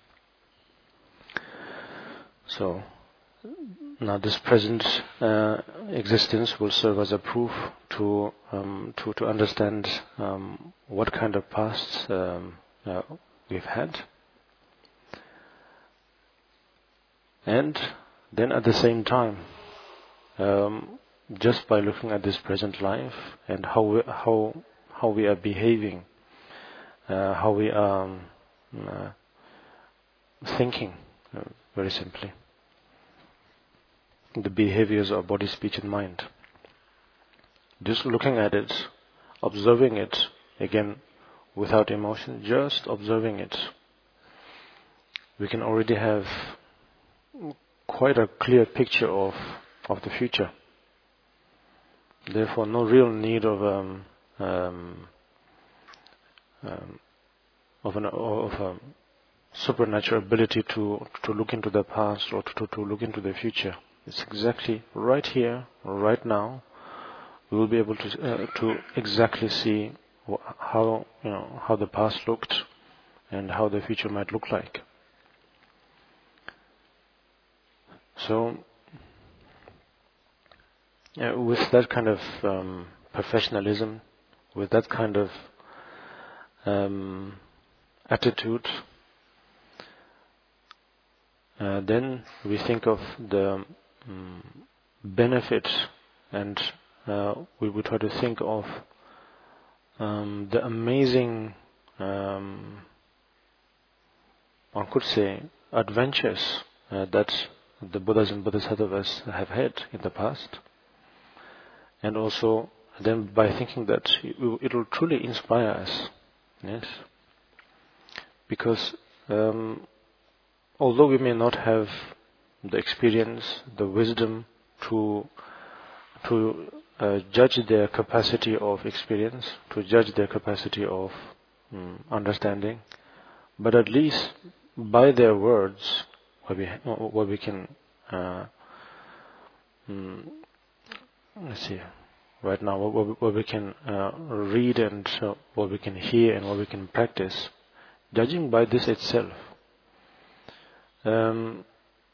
So, now this present uh, existence will serve as a proof to um, to, to understand um, what kind of past um, uh, we've had, and then at the same time, um, just by looking at this present life and how we, how how we are behaving, uh, how we are um, uh, thinking, uh, very simply. The behaviors of body, speech and mind. Just looking at it, observing it, again, without emotion, just observing it, we can already have quite a clear picture of, of the future. Therefore, no real need of um, um, um, of an of a supernatural ability to to look into the past or to, to look into the future. It's exactly right here, right now. We will be able to uh, to exactly see wh- how you know how the past looked and how the future might look like. So, uh, with that kind of um, professionalism, with that kind of um, attitude, uh, then we think of the um, benefit, and uh, we would try to think of um, the amazing, um, one could say, adventures uh, that the Buddhas and Bodhisattvas have had in the past. And also then by thinking that it will truly inspire us. Yes. Because um, although we may not have the experience, the wisdom to to uh, judge their capacity of experience, to judge their capacity of um, understanding, but at least by their words, what we what we can uh, um, let's see, right now what, what, what we can uh, read and uh, what we can hear and what we can practice, judging by this itself, um,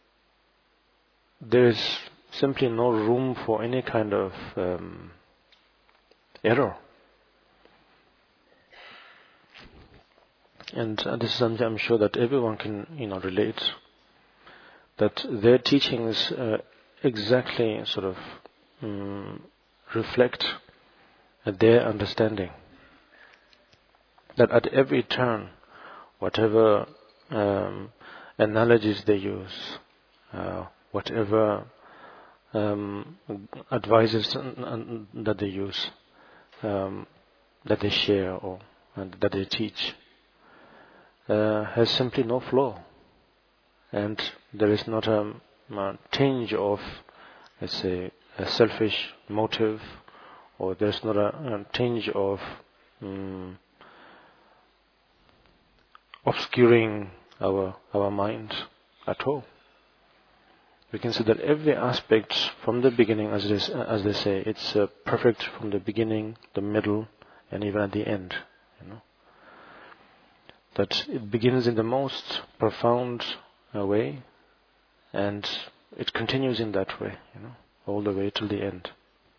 there is simply no room for any kind of um, error. And uh, this is something I'm sure that everyone can, you know, relate. That their teachings uh, exactly sort of um, reflect uh, their understanding. That at every turn, whatever um, analogies they use, uh, whatever um, advices that they use, um, that they share or and that they teach, uh, has simply no flaw, and there is not a, a tinge of, let's say, a selfish motive, or there's not a, a tinge of um, obscuring our our mind at all. We can see that every aspect from the beginning, as, is, as they say, it's uh, perfect from the beginning, the middle, and even at the end. You know, that it begins in the most profound uh, way, and it continues in that way. You know, all the way till the end.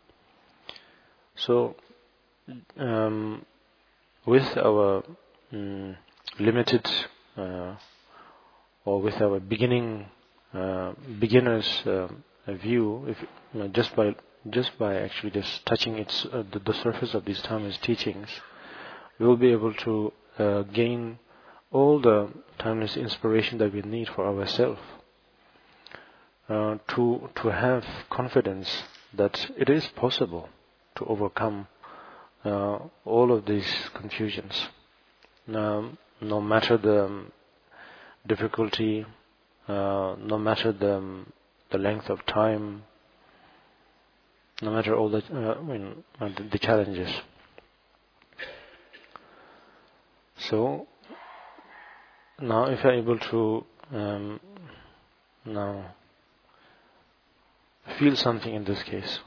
So, um, with our um, limited uh, or with our beginning uh, beginner's uh, view, if you know, just by just by actually just touching its uh, the, the surface of these timeless teachings, we will be able to uh, gain all the timeless inspiration that we need for ourselves, uh, to to have confidence that it is possible to overcome uh, all of these confusions, um, no matter the um, difficulty, uh, no matter the um, the length of time, no matter all the uh, I mean uh, the, the challenges. So now, if you're able to um, now feel something in this case,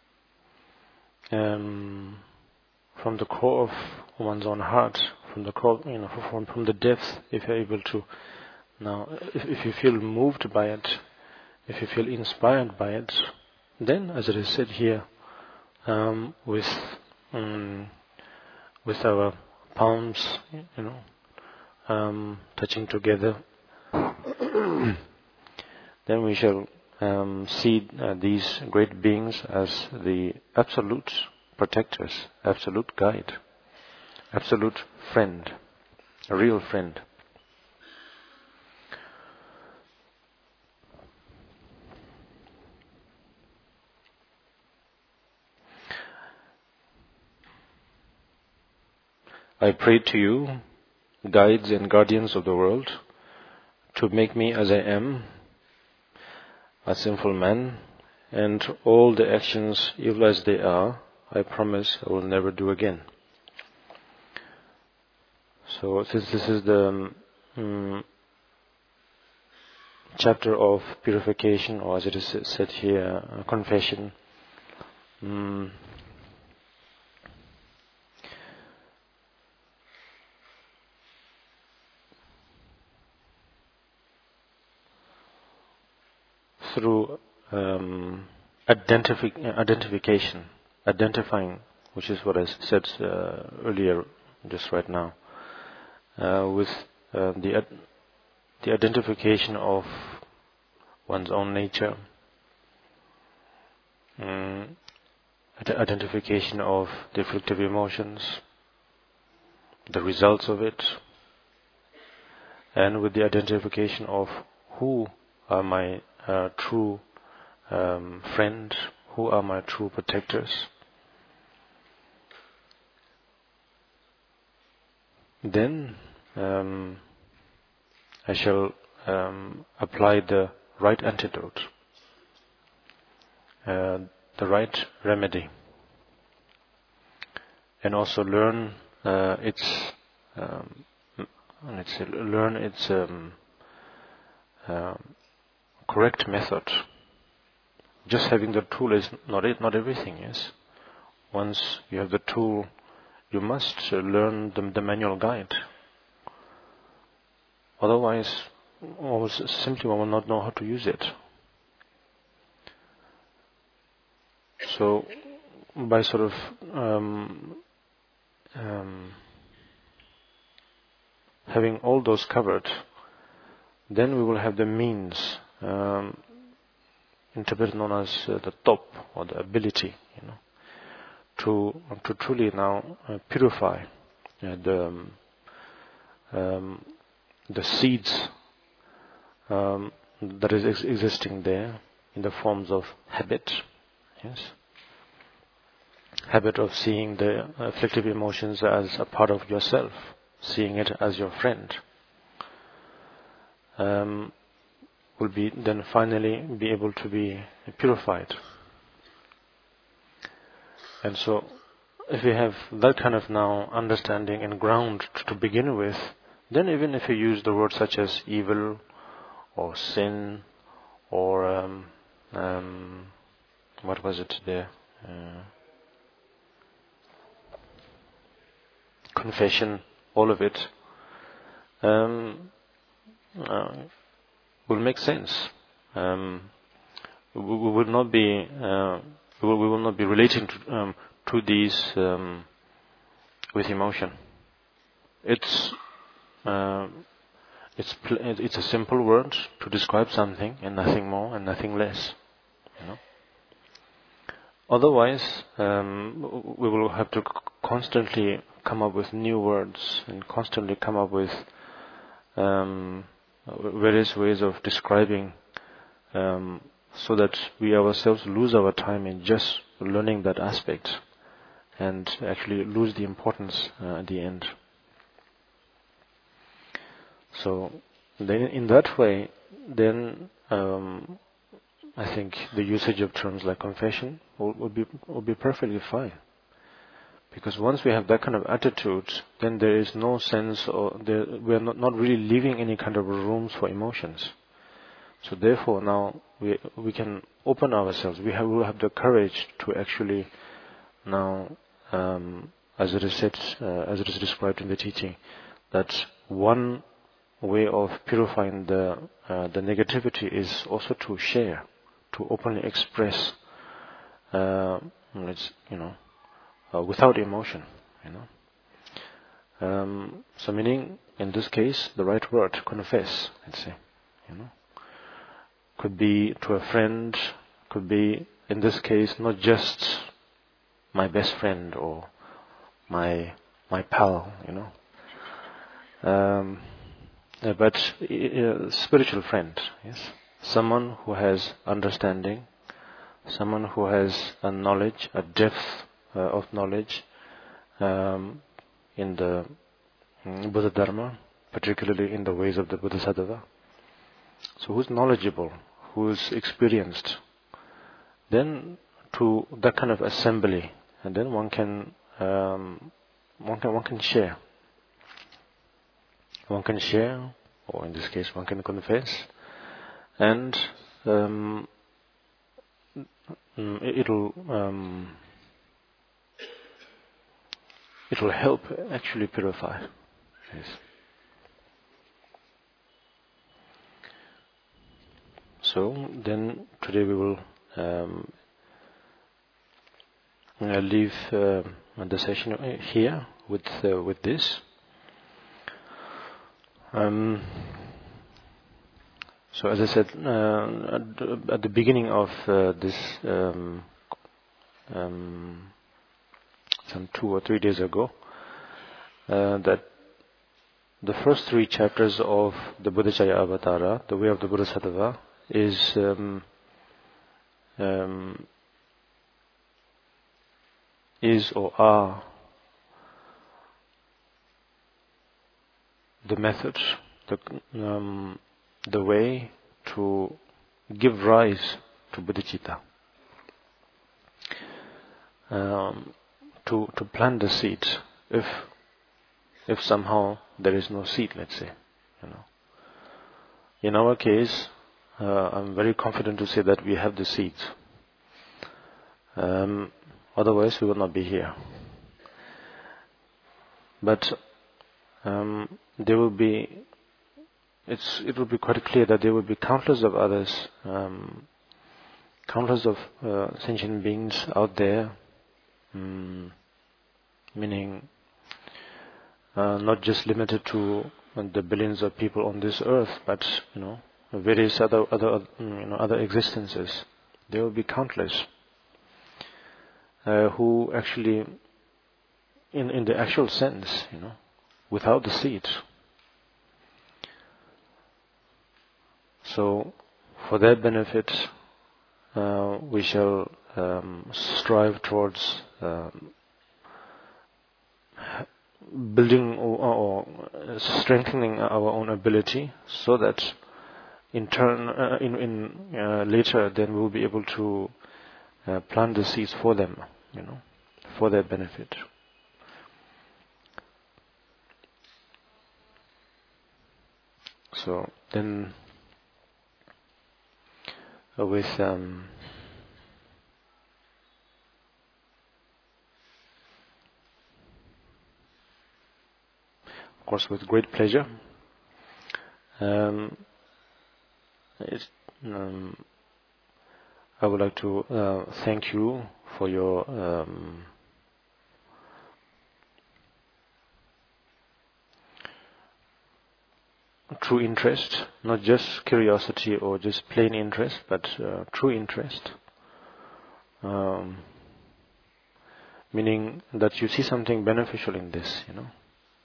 um, from the core of one's own heart, from the core, you know, from from the depth, if you're able to now, if, if you feel moved by it, if you feel inspired by it, then, as it is said here, um, with um, with our palms, you know, um, touching together, then we shall um, see uh, these great beings as the absolute protectors, absolute guide, absolute friend, a real friend. I pray to you, guides and guardians of the world, to make me as I am, a sinful man, and all the actions, evil as they are, I promise I will never do again. So since this is the um, chapter of purification, or as it is said here, uh, confession. Mm. Through um, identifi- identification, identifying, which is what I said uh, earlier, just right now, uh, with uh, the ad- the identification of one's own nature, mm, the identification of the afflictive emotions, the results of it, and with the identification of who are my uh, true um, friends, who are my true protectors. Then um, I shall um, apply the right antidote, uh, the right remedy, and also learn uh, its um, let's say learn its um, uh, correct method. Just having the tool is not it, not everything. Yes, once you have the tool, you must uh, learn the, the manual guide. Otherwise, or simply one will not know how to use it. So, by sort of um, um, having all those covered, then we will have the means, um, interpreted known as uh, the top, or the ability, you know, to to truly now uh, purify uh, the um, um, the seeds um, that is ex- existing there in the forms of habit. Yes, habit of seeing the afflictive emotions as a part of yourself, seeing it as your friend, um, will be then finally be able to be purified. And so, if we have that kind of now understanding and ground to begin with, then even if you use the words such as evil or sin or um, um, what was it there? Uh, confession, all of it um, uh, will make sense. Um, we, we will not be uh, we, will, we will not be relating to, um, to these um, with emotion. It's uh, it's pl- it's a simple word to describe something, and nothing more and nothing less. You know. Otherwise, um, we will have to c- constantly come up with new words and constantly come up with um, various ways of describing, um, so that we ourselves lose our time in just learning that aspect and actually lose the importance uh, at the end. So, then in that way, then um, I think the usage of terms like confession will, will be will be perfectly fine. Because once we have that kind of attitude, then there is no sense, or there, we are not, not really leaving any kind of rooms for emotions. So therefore, now we we can open ourselves. We have we will have the courage to actually now, um, as it is said, uh, as it is described in the teaching, that one way of purifying the uh, the negativity is also to share, to openly express. Uh, it's you know. Uh, without emotion, you know. Um, so meaning, in this case, the right word, confess, let's say, you know. Could be to a friend, could be, in this case, not just my best friend or my my pal, you know. Um, uh, but a spiritual friend, yes. Someone who has understanding, someone who has a knowledge, a depth uh, of knowledge, um, in the mm, Buddha Dharma, particularly in the ways of the Bodhisattva. So who's knowledgeable, who's experienced, then to that kind of assembly, and then one can um, one can one can share. One can share, or in this case, one can confess, and um, it'll um, it'll help actually purify. Yes. So then today we will um, uh, leave uh, the session here with uh, with this. Um, so as I said uh, at, the, at the beginning of uh, this, um, um, some two or three days ago, uh, that the first three chapters of the Buddhacharya Avatara, the way of the Bodhisattva, is um, um, is or are the method, the um, the way to give rise to bodhicitta, um, to to plant the seed. If if somehow there is no seed, let's say, you know. In our case, uh, I'm very confident to say that we have the seeds. Um, otherwise, we will not be here. But um, there will be. It's, it will be quite clear that there will be countless of others, um, countless of uh, sentient beings out there, um, meaning uh, not just limited to the billions of people on this earth, but you know, various other other you know other existences. There will be countless uh, who actually, in in the actual sense, you know, without the seed. So, for their benefit, uh, we shall um, strive towards um, building or, or strengthening our own ability, so that in turn, uh, in, in uh, later, then we will be able to uh, plant the seeds for them, you know, for their benefit. So then. With um, of course, with great pleasure, um, it's, um, I would like to uh, thank you for your um, true interest, not just curiosity or just plain interest, but uh, true interest. Um, meaning that you see something beneficial in this, you know.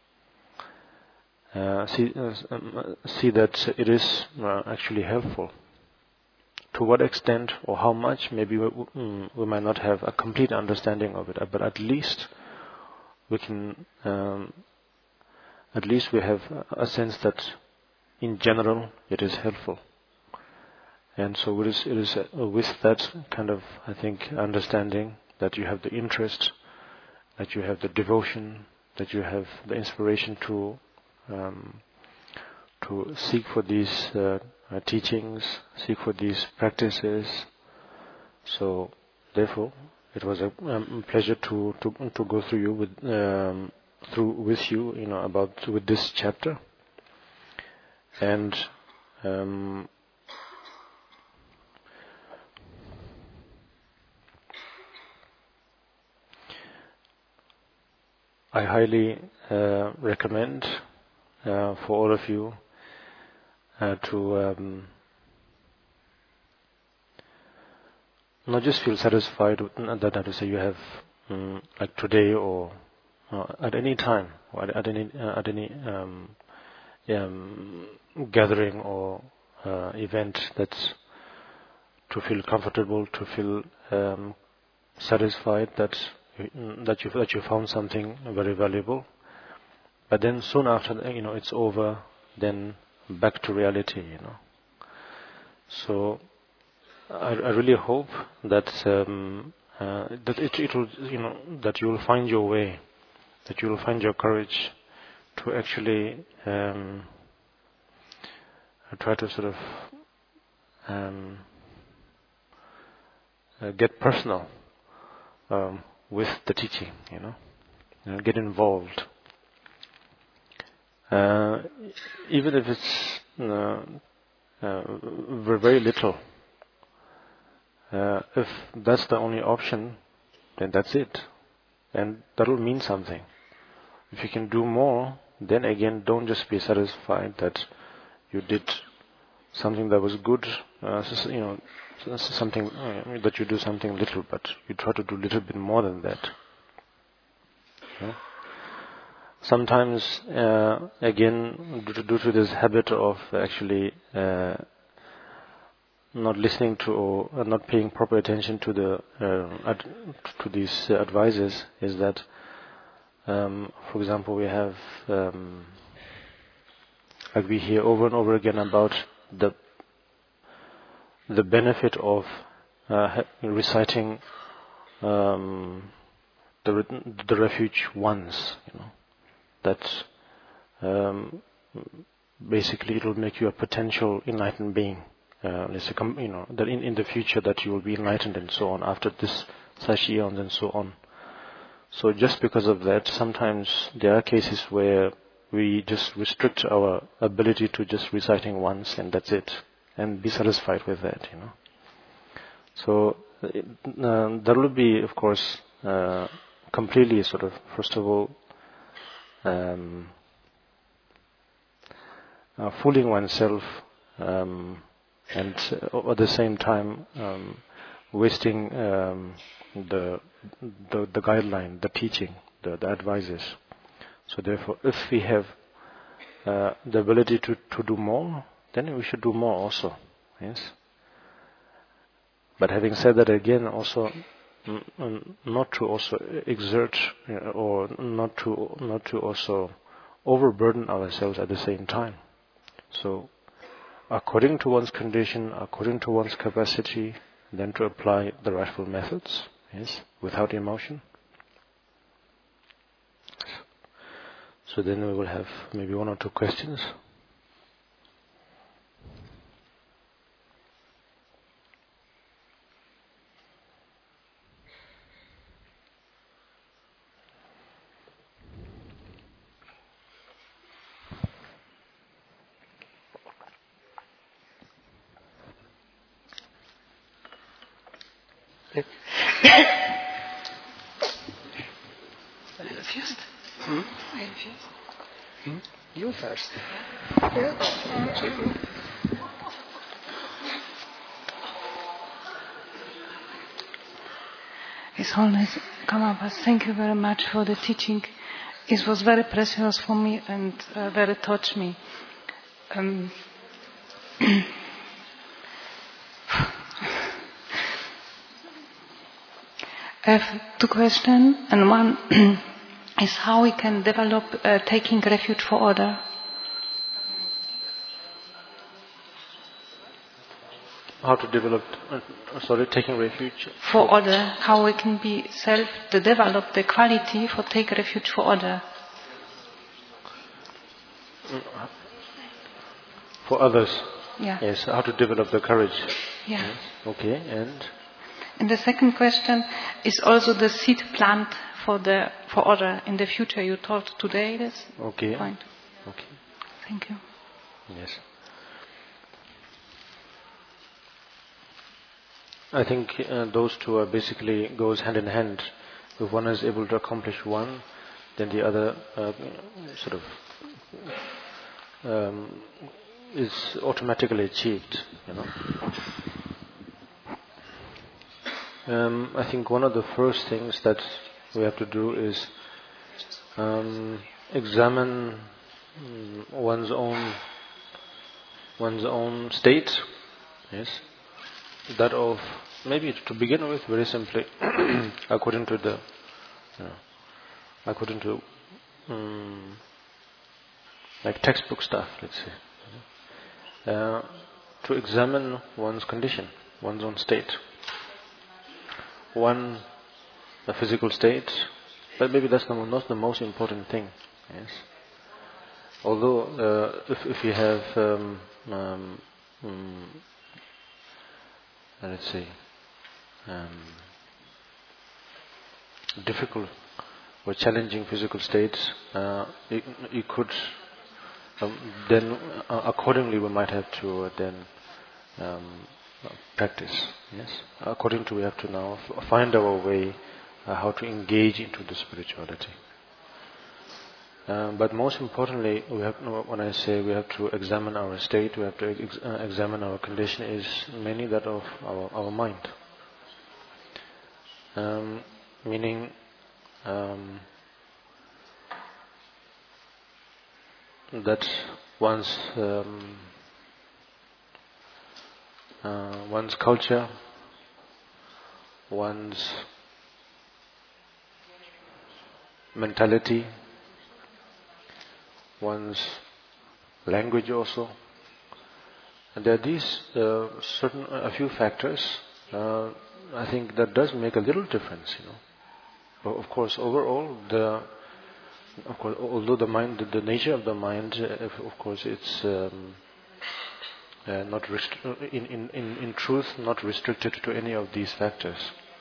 Uh, see, uh, um, see that it is uh, actually helpful. To what extent or how much, maybe we, we might not have a complete understanding of it, but at least we can, um, at least we have a sense that in general it is helpful. And so it is, it is uh, with that kind of, I think, understanding that you have the interest, that you have the devotion, that you have the inspiration to um, to seek for these uh, uh, teachings, seek for these practices. So, therefore, it was a um, pleasure to, to to go through you with um, through with you, you know, about with this chapter. And um, I highly uh, recommend uh, for all of you uh, to um, not just feel satisfied with that, that to say you have um, like today or uh, at any time or at, at any uh, at any um, um, gathering or uh, event that's to feel comfortable, to feel um, satisfied that that you that you found something very valuable. But then soon after, you know, it's over, then back to reality, you know. So I, I really hope that um, uh, that it it will, you know, that you will find your way, that you will find your courage to actually um, try to sort of um, uh, get personal um, with the teaching, you know, you know get involved. Uh, even if it's uh, uh, very little, uh, if that's the only option, then that's it. And that'll mean something. If you can do more, then again, don't just be satisfied that you did something that was good, uh, you know, something uh, that you do something little, but you try to do a little bit more than that. Okay? Sometimes, uh, again, due to, due to this habit of actually uh, not listening to or uh, not paying proper attention to the uh, ad, to these uh, advices, is that, um, for example, we have um, like we hear over and over again about the the benefit of uh, reciting um, the the refuge once, you know. That um, basically it will make you a potential enlightened being. Uh, let's say, you know, that in, in the future that you will be enlightened and so on after this such eons and so on. So just because of that, sometimes there are cases where we just restrict our ability to just reciting once and that's it, and be satisfied with that, you know. So uh, that will be, of course, uh, completely sort of, first of all, Um, uh, fooling oneself, um, and uh, at the same time um, wasting um, the, the the guideline, the teaching, the, the advices. So therefore, if we have uh, the ability to, to do more, then we should do more also. Yes. But having said that, again, also n- not to also exert you know, or not to not to also overburden ourselves at the same time. So, according to one's condition, according to one's capacity, then to apply the rightful methods, yes, without emotion. So then we will have maybe one or two questions. First? Hmm? I am first. Hmm? You first. His Holiness Kamapas, thank you very much for the teaching. It was very precious for me and uh, very touched me. Um, I have two questions, and one is how we can develop uh, taking refuge for other. How to develop, uh, sorry, taking refuge? For, for other, how we can be self, to develop the quality for take refuge for other. For others? Yeah. Yes, how to develop the courage? Yeah. Yes. Okay, and? And the second question is also the seed plant for the for other in the future. You taught today this okay. point. Okay. Thank you. Yes. I think uh, those two are basically goes hand in hand. If one is able to accomplish one, then the other uh, sort of um, is automatically achieved. You know. Um, I think one of the first things that we have to do is um, examine um, one's own one's own state. Yes, that of maybe to begin with, very simply, according to the, you know, according to um, like textbook stuff, let's say, uh, to examine one's condition, one's own state. One, the physical state, but maybe that's not, not the most important thing. Yes. Although, uh, if if you have um, um, um, let's say, um, difficult or challenging physical states, uh, you, you could um, then uh, accordingly we might have to uh, then um, uh, practice. Yes, according to we have to now f- find our way uh, how to engage into the spirituality. Um, but most importantly, we have, when I say we have to examine our state, we have to ex- uh, examine our condition, is mainly that of our, our mind. Um, meaning, um, that one's um, uh, one's culture, one's mentality, one's language also. And there are these uh, certain a few factors. Uh, I think that does make a little difference, you know. But of course, overall, the of course, although the mind, the, the nature of the mind, uh, of course, it's um, uh, not rest- in, in in in truth not restricted to any of these factors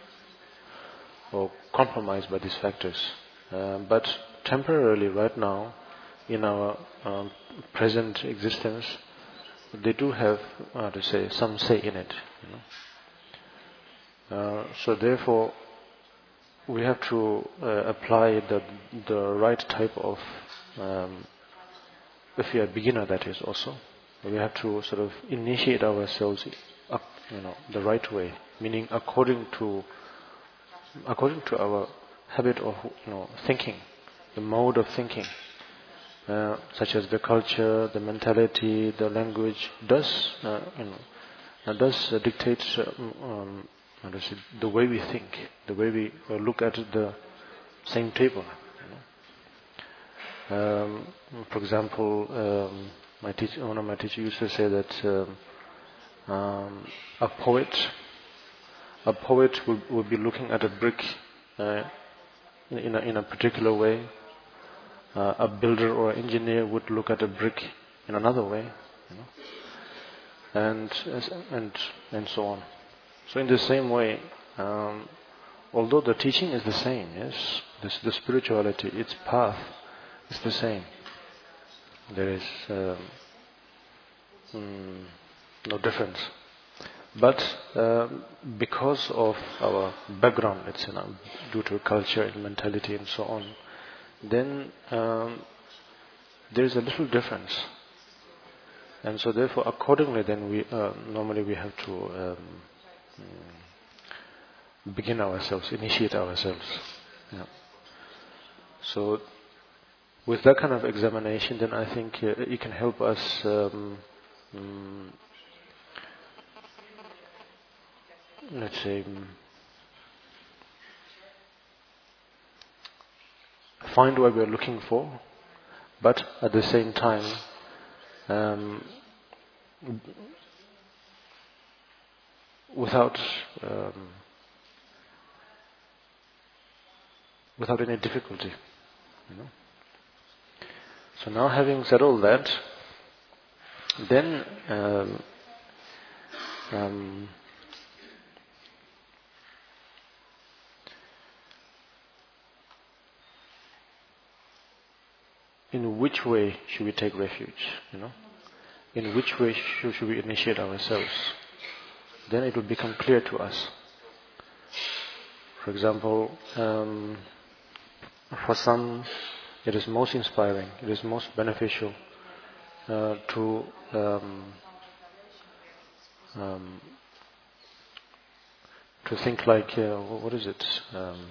or compromised by these factors. Uh, but temporarily, right now, in our um, present existence, they do have, uh, to say, some say in it. You know? uh, so therefore, we have to uh, apply the the right type of, um, if we are a beginner, that is also, we have to sort of initiate ourselves up, you know, the right way, meaning according to according to our habit of, you know, thinking, the mode of thinking. Uh, such as the culture, the mentality, the language, does uh, you know uh, does uh, dictate uh, um, how to say, the way we think, the way we uh, look at the same table. You know? um, for example, um, my teacher, one of my teachers used to say that um, um, a poet, a poet will, will be looking at a brick uh, in, in, a, in a particular way. Uh, a builder or engineer would look at a brick in another way, you know, and and and so on. So in the same way, um, although the teaching is the same, yes, this, the spirituality, its path is the same. There is um, mm, no difference. But um, because of our background, let's say, now, due to culture and mentality and so on, then um, there is a little difference, and so therefore accordingly then we uh, normally we have to um, begin ourselves, initiate ourselves. Yeah. So with that kind of examination, then I think uh, it can help us um, um, let's say um, find what we are looking for, but at the same time um, without um, without any difficulty, you know. So now, having said all that, then um, um, in which way should we take refuge? You know, in which way should, should we initiate ourselves? Then it will become clear to us. For example, um, for some, it is most inspiring, it is most beneficial uh, to um, um, to think like uh, what is it? Um,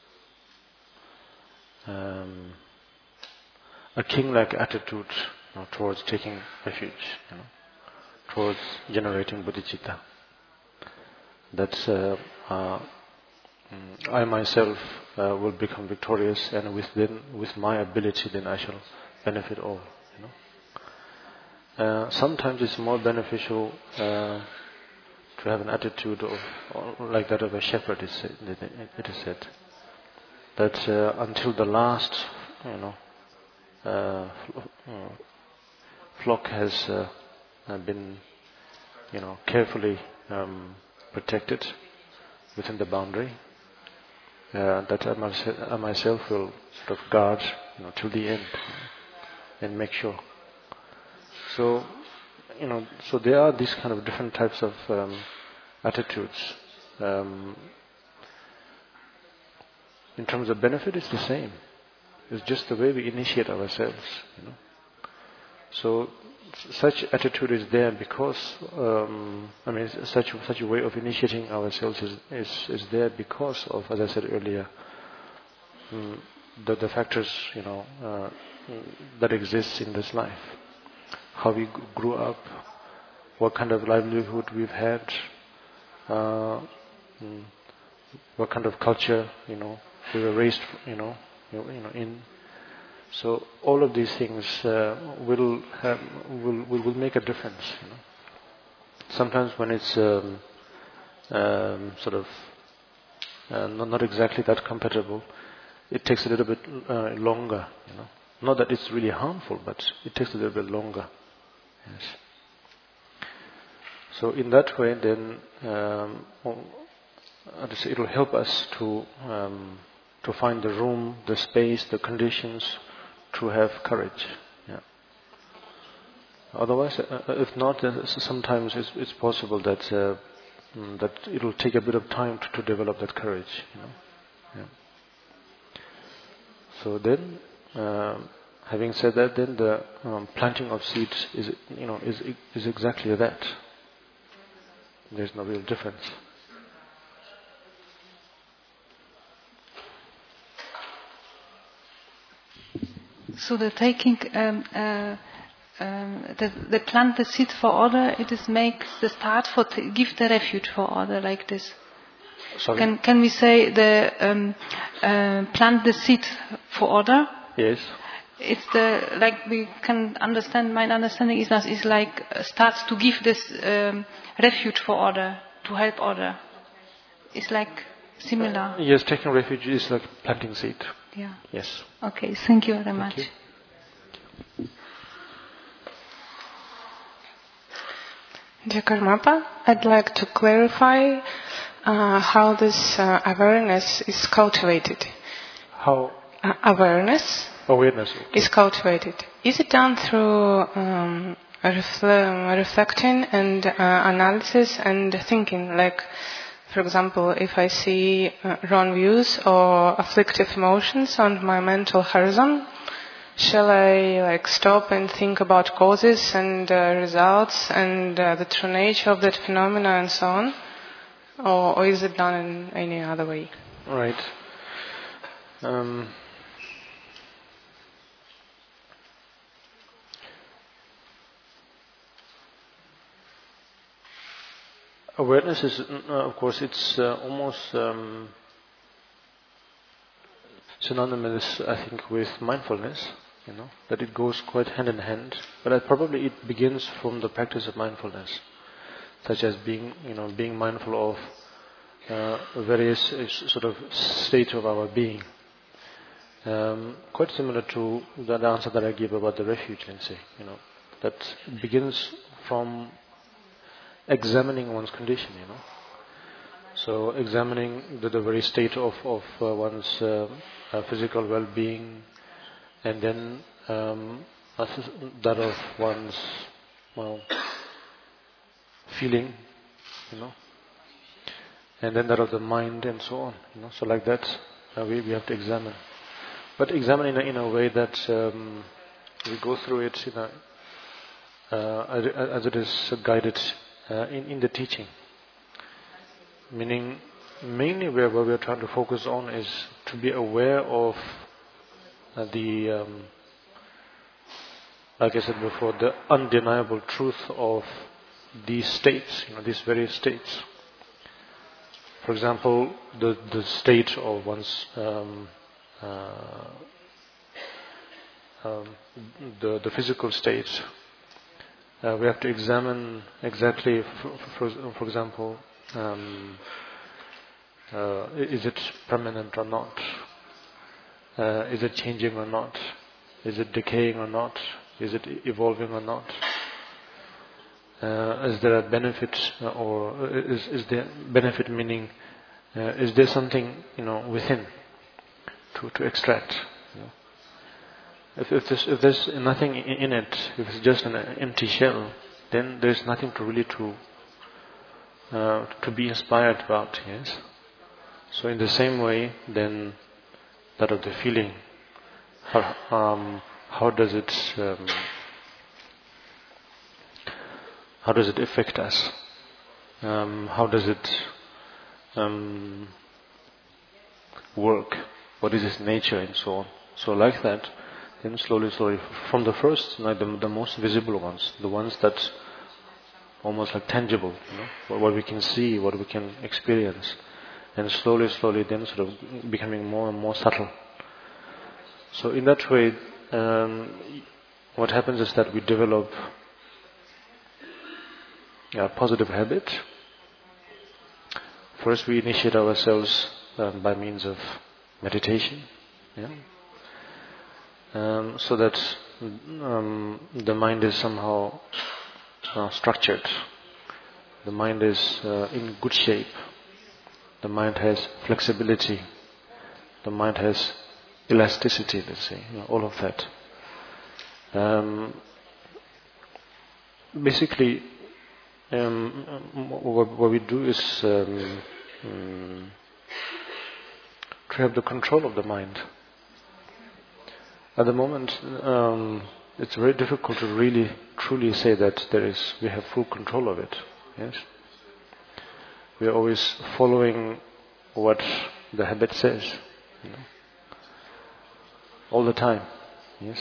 um, a king-like attitude, you know, towards taking refuge, you know, towards generating bodhicitta. That uh, uh, I myself uh, will become victorious, and with then, with my ability, then I shall benefit all. You know, uh, sometimes it's more beneficial uh, to have an attitude of like that of a shepherd. It is said, it is said that uh, until the last, you know, uh, flock has uh, been, you know, carefully um, protected within the boundary. Uh, that I, myself, I myself will sort of guard, you know, till the end, and make sure. So, you know, so there are these kind of different types of um, attitudes. Um, in terms of benefit, it's the same. It's just the way we initiate ourselves, you know. So, such attitude is there because, um, I mean, such such a way of initiating ourselves is is, is there because of, as I said earlier, um, the the factors, you know, uh, that exists in this life. How we grew up, what kind of livelihood we've had, uh, what kind of culture, you know, we were raised, you know, you know, in. So all of these things uh, will, have, will will will make a difference. You know. Sometimes when it's um, um, sort of uh, not, not exactly that compatible, it takes a little bit uh, longer. You know, not that it's really harmful, but it takes a little bit longer. Yes. So in that way, then um, it will help us to um, to find the room, the space, the conditions to have courage. Yeah. Otherwise, uh, if not, uh, sometimes it's, it's possible that uh, mm, that it will take a bit of time to, to develop that courage. You know. Yeah. So then, uh, having said that, then the um, planting of seeds is, you know, is is exactly that. There's no real difference. So the taking, um, uh, um, the, the plant the seed for other, it is make the start for t- give the refuge for other like this. Sorry? Can can we say the um, uh, plant the seed for other? Yes. It's the like we can understand. My understanding is that it's like uh, starts to give this um, refuge for other to help other. It's like similar. Uh, yes, taking refuge is like planting seed. Yeah. Yes. Okay. Thank you very Thank much. You. Dear Karmapa, I'd like to clarify uh, how this uh, awareness is cultivated. How? Uh, awareness Awareness. Okay. is cultivated. Is it done through um, refle- reflecting and uh, analysis and thinking? Like, for example, if I see uh, wrong views or afflictive emotions on my mental horizon, shall I like stop and think about causes and uh, results and uh, the true nature of that phenomena and so on? Or, or is it done in any other way? Right. Um, awareness is, uh, of course, it's uh, almost um, synonymous, I think, with mindfulness. You know, that it goes quite hand in hand. But I, probably it begins from the practice of mindfulness, such as being, you know, being mindful of uh, various uh, sort of states of our being. Um, quite similar to the answer that I gave about the refuge, let's say. You know, that begins from examining one's condition. You know, so examining the, the very state of of uh, one's uh, uh, physical well-being. And then um, that of one's, well, feeling, you know, and then that of the mind and so on, you know. So like that, uh, we we have to examine, but examine in a, in a way that um, we go through it, you know, uh, as it is guided uh, in in the teaching. Meaning, mainly where what we are trying to focus on is to be aware of. Uh, the, um, like I said before, the undeniable truth of these states, you know, these various states. For example, the the state of one's um, uh, um, the the physical state. Uh, we have to examine exactly, for for, for example, um, uh, is it permanent or not? Uh, is it changing or not? Is it decaying or not? Is it evolving or not? uh, is there a benefit, uh, or is is there benefit meaning uh, is there something, you know, within to to extract? You know? If if there's if there's nothing in it, if it's just an empty shell, then there's nothing to really to uh, to be inspired about. Yes. So in the same way, then that of the feeling, how, um, how does it um, how does it affect us? Um, how does it um, work? What is its nature, and so on? So like that, then slowly, slowly, from the first, like the, the most visible ones, the ones that almost like tangible, you know, what, what we can see, what we can experience. And slowly, slowly, then sort of becoming more and more subtle. So in that way, um, what happens is that we develop a positive habit. First, we initiate ourselves um, by means of meditation, yeah, um, so that um, the mind is somehow uh, structured. The mind is uh, in good shape. The mind has flexibility. The mind has elasticity, let's say, you know, all of that. Um, basically, um, what, what we do is um, um, to have the control of the mind. At the moment, um, it's very difficult to really, truly say that there is, we have full control of it. Yes. We are always following what the habit says, you know, all the time, yes.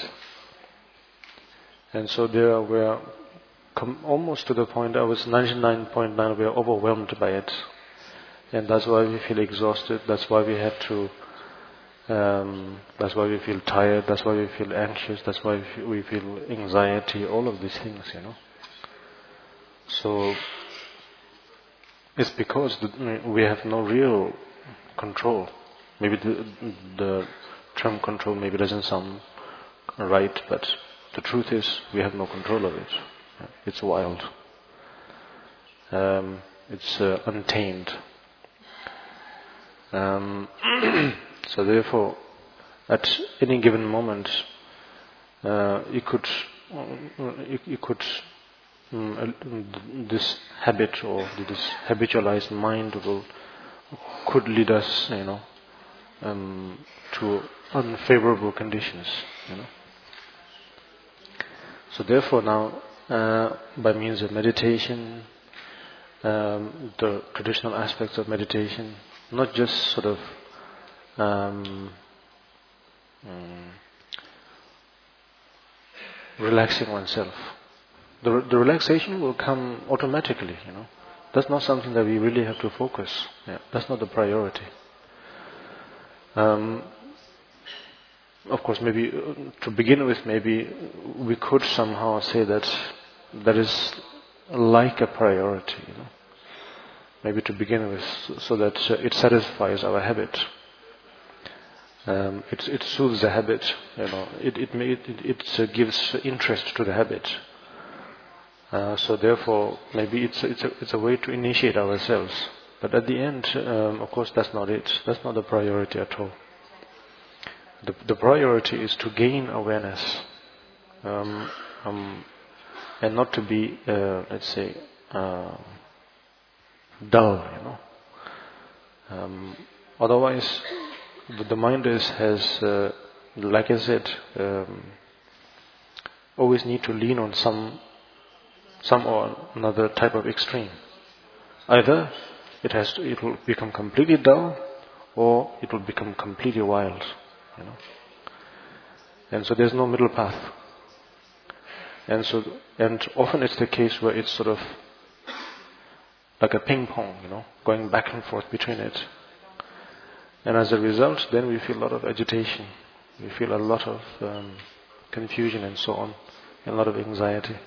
And so there we are com- almost to the point. I was ninety-nine point nine. We are overwhelmed by it, and that's why we feel exhausted. That's why we have to. Um, that's why we feel tired. That's why we feel anxious. That's why we feel, we feel anxiety. All of these things, you know. So. It's because the, we have no real control. Maybe the, the term control maybe doesn't sound right, but the truth is we have no control of it. It's wild. Um, it's uh, untamed. Um, so therefore, at any given moment, uh, you could you, you could. Um, this habit or this habitualized mind will could lead us, you know, um, to unfavorable conditions, you know. So therefore, now uh, by means of meditation, um, the traditional aspects of meditation, not just sort of um, um, relaxing oneself. The, the relaxation will come automatically, you know. That's not something that we really have to focus. Yeah, that's not the priority. Um, of course, maybe uh, to begin with, maybe we could somehow say that that is like a priority, you know. Maybe to begin with, so that uh, it satisfies our habit. Um, it, it soothes the habit, you know. It it it, it uh, gives interest to the habit. Uh, so therefore, maybe it's a, it's a it's a way to initiate ourselves. But at the end, um, of course, that's not it. That's not the priority at all. The the priority is to gain awareness, um, um, and not to be, uh, let's say, uh, dull. You know. Um, otherwise, the, the mind is has, uh, like I said, um, always need to lean on some. some or another type of extreme. Either it has to, it will become completely dull, or it will become completely wild, you know. And so there's no middle path. And so, and often it's the case where it's sort of like a ping pong, you know, going back and forth between it. And as a result, then we feel a lot of agitation, we feel a lot of um, confusion and so on, and a lot of anxiety.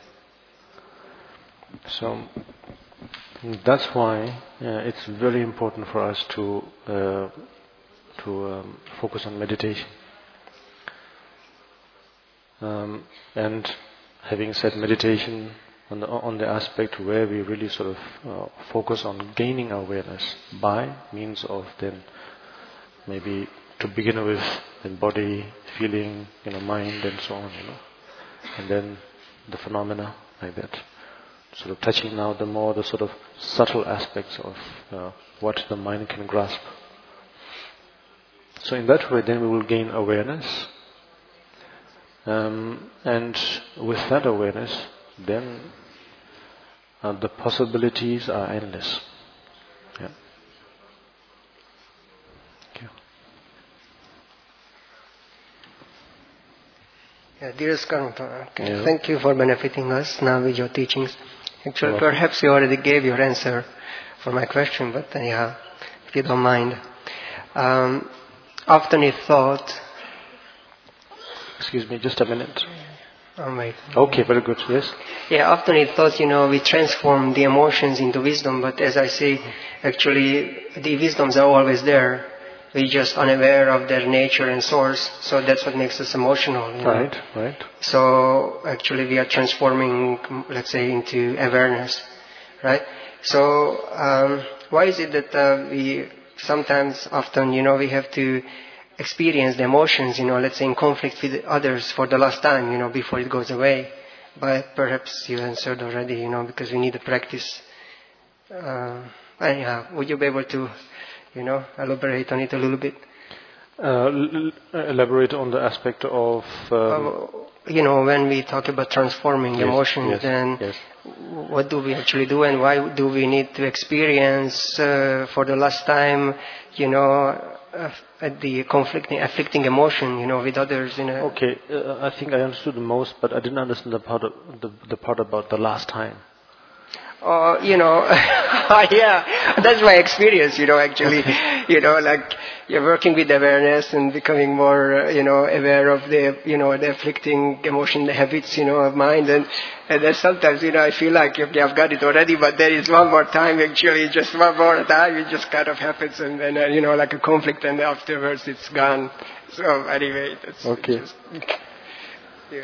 So that's why uh, it's very important for us to uh, to um, focus on meditation. Um, and having said meditation, on the on the aspect where we really sort of uh, focus on gaining awareness by means of then maybe to begin with the body, feeling, you know, mind and so on, you know, and then the phenomena like that. Sort of touching now the more the sort of subtle aspects of uh, what the mind can grasp. So in that way then we will gain awareness, um, and with that awareness then uh, the possibilities are endless. Yeah. Thank you. Yeah, dearest Karma, okay. Yeah. Thank you for benefiting us now with your teachings. Actually, Well, perhaps you already gave your answer for my question, but anyhow, if you don't mind. Um, often it's thought... excuse me, just a minute. Oh, wait. Okay, very good, yes. Yeah, often it's thought, you know, we transform the emotions into wisdom, but as I say, actually, the wisdoms are always there. We're just unaware of their nature and source, so that's what makes us emotional. You know? Right, right. So actually we are transforming, let's say, into awareness, right? So um, why is it that uh, we sometimes, often, you know, we have to experience the emotions, you know, let's say in conflict with others for the last time, you know, before it goes away? But perhaps you answered already, you know, because we need to practice. Uh, anyhow, would you be able to, you know, elaborate on it a little bit? Uh, l- l- elaborate on the aspect of... Um, Uh, you know, when we talk about transforming yes, emotions, yes, then yes. what do we actually do, and why do we need to experience uh, for the last time, you know, uh, the conflicting, afflicting emotion, you know, with others? You know. Okay, uh, I think I understood the most, but I didn't understand the part of, the, the part about the last time. Uh, you know, yeah, that's my experience, you know, actually, you know, like you're working with awareness and becoming more, uh, you know, aware of the, you know, the afflicting emotion, the habits, you know, of mind. And, and then sometimes, you know, I feel like, okay, I've got it already, but there is one more time, actually, just one more time, it just kind of happens, and then, uh, you know, like a conflict, and afterwards it's gone. So anyway, that's Okay. just, you know.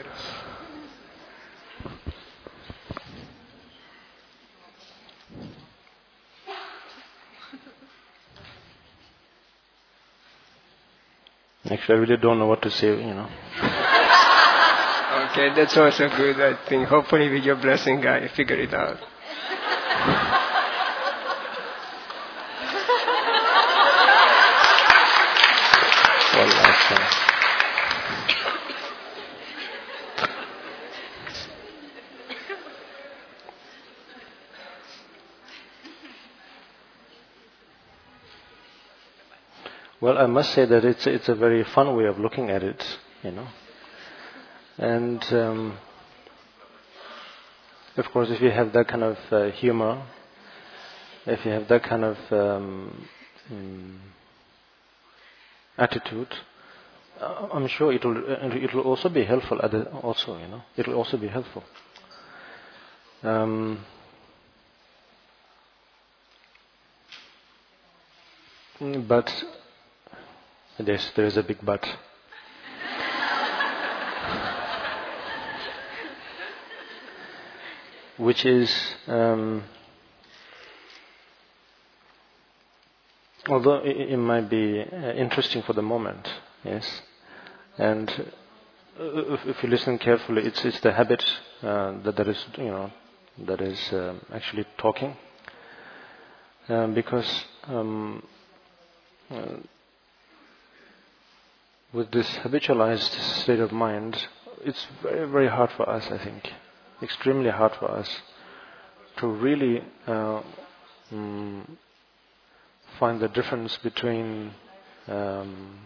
Actually, I really don't know what to say, you know. Okay, that's also good, I think. Hopefully with your blessing, I figure it out. One last time. Well, I must say that it's it's a very fun way of looking at it, you know. And um, of course, if you have that kind of uh, humor, if you have that kind of um, mm, attitude, uh, I'm sure it will it will also be helpful. At the, also, you know, it will also be helpful. Um, but yes, there is a big but. Which is, um, although it, it might be uh, interesting for the moment, yes, and uh, if, if you listen carefully, it's it's the habit uh, that that is, you know, that is um, actually talking, um, because um, uh, with this habitualized state of mind, it's very very hard for us, I think, extremely hard for us to really uh, mm, find the difference between um,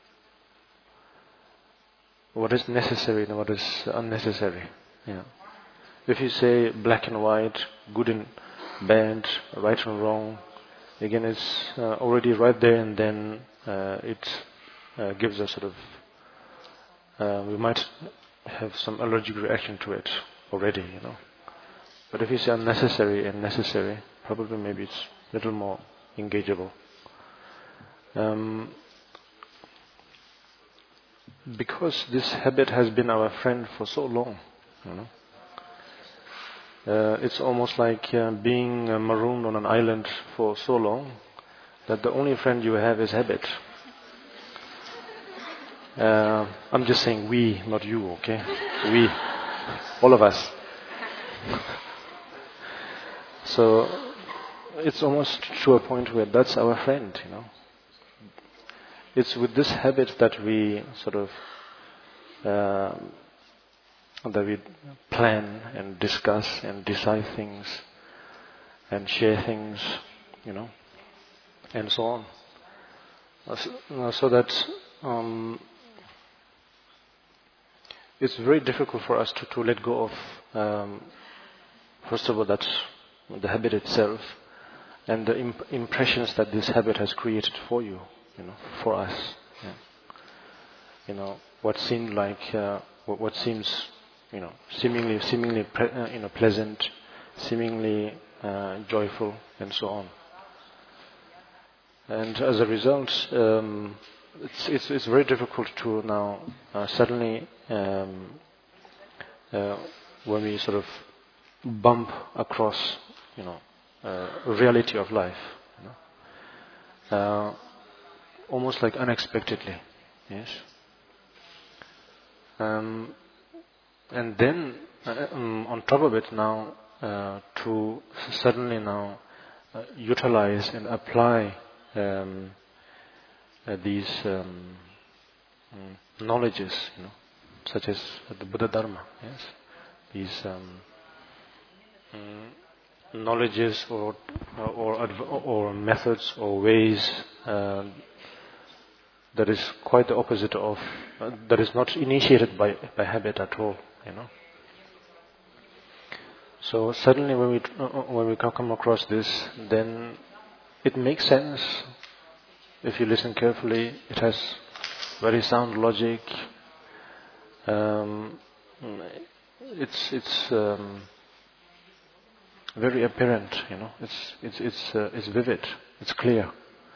what is necessary and what is unnecessary. Yeah. If you say black and white, good and bad, right and wrong, again it's uh, already right there, and then uh, it uh, gives a sort of, uh, we might have some allergic reaction to it already, you know. But if you say unnecessary and necessary, probably maybe it's a little more engageable. Um, because this habit has been our friend for so long, you know, uh, it's almost like uh, being uh, marooned on an island for so long that the only friend you have is habit. Uh, I'm just saying we, not you, okay? We, all of us. So it's almost to a point where that's our friend, you know. It's with this habit that we sort of uh, that we plan and discuss and decide things and share things, you know, and so on. Uh, so that um, it's very difficult for us to, to let go of, um, first of all, that's the habit itself and the imp- impressions that this habit has created for you, you know, for us. Yeah. You know, what seemed like, uh, what, what seems, you know, seemingly, seemingly, pre- uh, you know, pleasant, seemingly uh, joyful, and so on. And as a result, um, it's, it's it's very difficult to now uh, suddenly, um, uh, when we sort of bump across, you know, uh, reality of life, you know, uh, almost like unexpectedly, yes. Um, and then uh, um, on top of it now, uh, to suddenly now uh, utilize and apply um, uh, these um, um, knowledges, you know, such as the Buddha Dharma, yes, these um, um, knowledges or or or, or methods or ways uh, that is quite the opposite of uh, that is not initiated by by habit at all, you know. So suddenly, when we uh, when we come across this, then it makes sense. If you listen carefully, it has very sound logic. Um, it's it's um, very apparent, you know. It's it's it's uh, it's vivid. It's clear.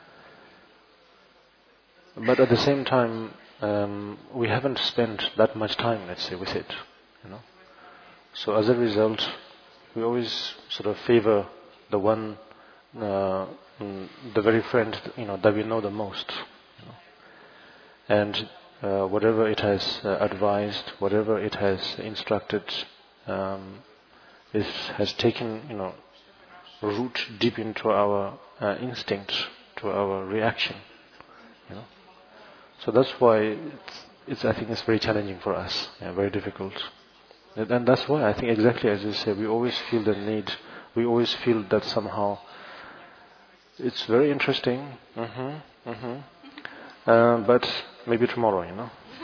But at the same time, um, we haven't spent that much time, let's say, with it, you know. So as a result, we always sort of favor the one, uh, mm, the very friend, you know, that we know the most, you know. And uh, whatever it has uh, advised, whatever it has instructed, um, is, has taken, you know, root deep into our uh, instinct, to our reaction, you know. So that's why it's, it's, I think it's very challenging for us, yeah, very difficult. And, and that's why I think exactly as you say, we always feel the need, we always feel that somehow it's very interesting, mm-hmm, mm-hmm, uh, but maybe tomorrow, you know.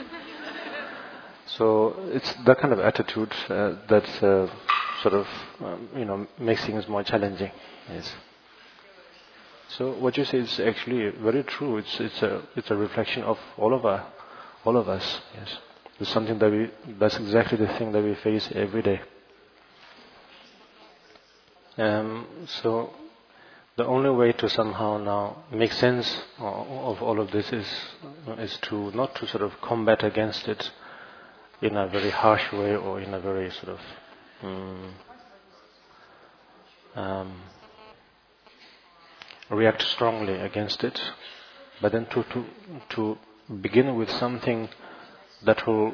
So it's that kind of attitude uh, that uh, sort of, um, you know, makes things more challenging, yes. So what you say is actually very true. It's it's a it's a reflection of all of our, all of us. Yes, it's something that we. That's exactly the thing that we face every day. Um, so the only way to somehow now make sense of, of all of this is is to not to sort of combat against it in a very harsh way or in a very sort of. Um, um, react strongly against it, but then to, to to begin with something that will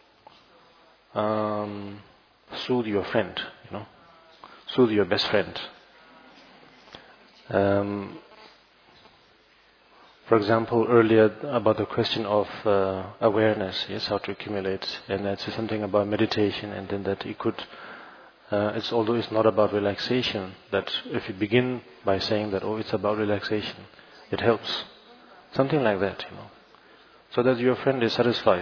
um, soothe your friend, you know, soothe your best friend. Um, for example, earlier about the question of uh, awareness, yes, how to accumulate, and that's something about meditation, and then that it could. Uh, it's although it's not about relaxation, that if you begin by saying that, oh, it's about relaxation, it helps. Something like that, you know. So that your friend is satisfied.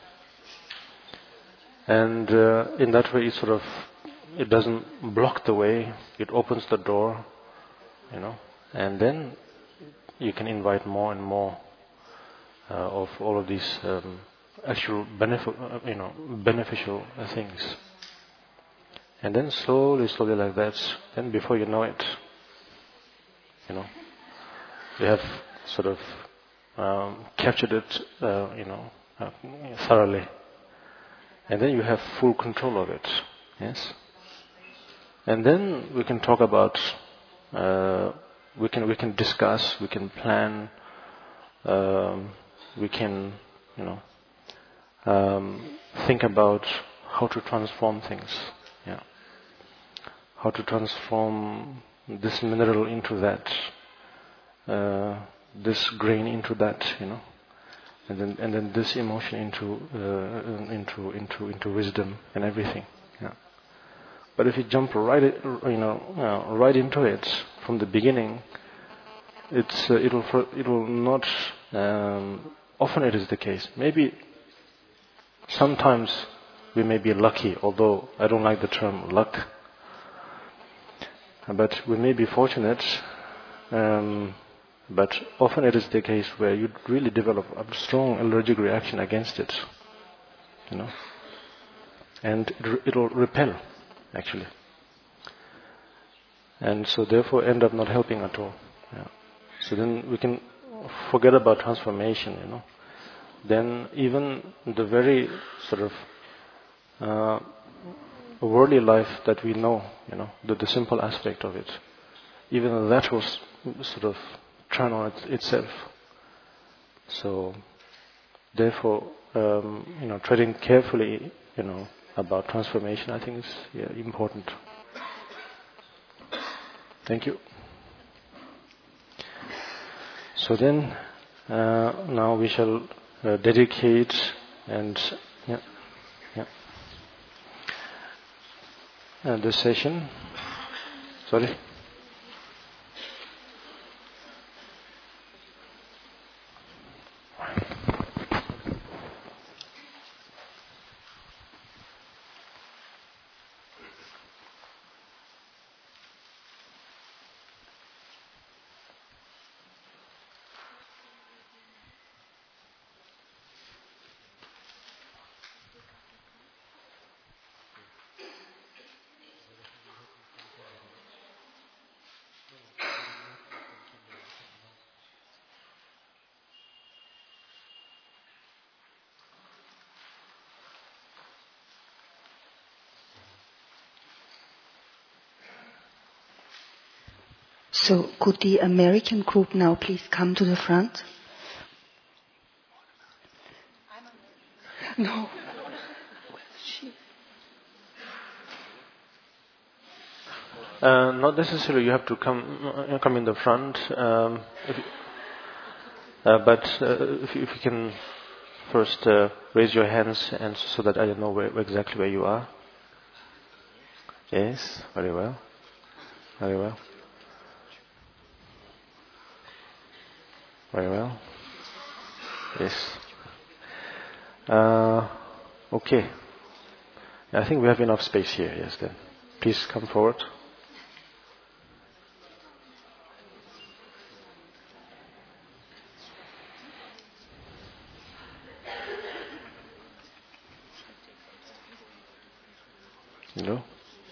And uh, in that way, it sort of, it doesn't block the way, it opens the door, you know. And then you can invite more and more uh, of all of these um, actual benefit, uh, you know, beneficial uh, things. And then slowly, slowly like that, then before you know it, you know, you have sort of um, captured it, uh, you know, uh, thoroughly. And then you have full control of it, yes? And then we can talk about, uh, we can we can discuss, we can plan, um, we can, you know, um, think about how to transform things. Yeah, how to transform this mineral into that, uh, this grain into that, you know, and then and then this emotion into uh, into into into wisdom and everything. Yeah. But if you jump right, you know, uh, right into it from the beginning, it's uh, it'll it'll not. Um, often it is the case. Maybe sometimes we may be lucky, although I don't like the term luck. But we may be fortunate. Um, but often it is the case where you really develop a strong allergic reaction against it, you know, and it'll repel. Actually, and so therefore end up not helping at all. Yeah. So then we can forget about transformation, you know. Then even the very sort of uh, worldly life that we know, you know, the, the simple aspect of it, even that will sort of turn on it, itself. So therefore, um, you know, treading carefully, you know, about transformation, I think is yeah, important. Thank you. So then, uh, now we shall uh, dedicate and yeah, yeah, uh, this session. Sorry. So could the American group now please come to the front? No. Uh, not necessarily. You have to come uh, come in the front, um, if you, uh, but uh, if, you, if you can first uh, raise your hands, and so that I know where, exactly where you are. Yes, very well, very well, very well. Yes. Uh, okay. I think we have enough space here. Yes, then please come forward. No.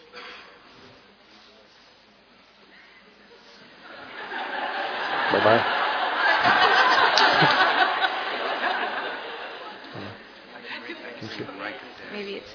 Bye bye. Thank you. Maybe it's.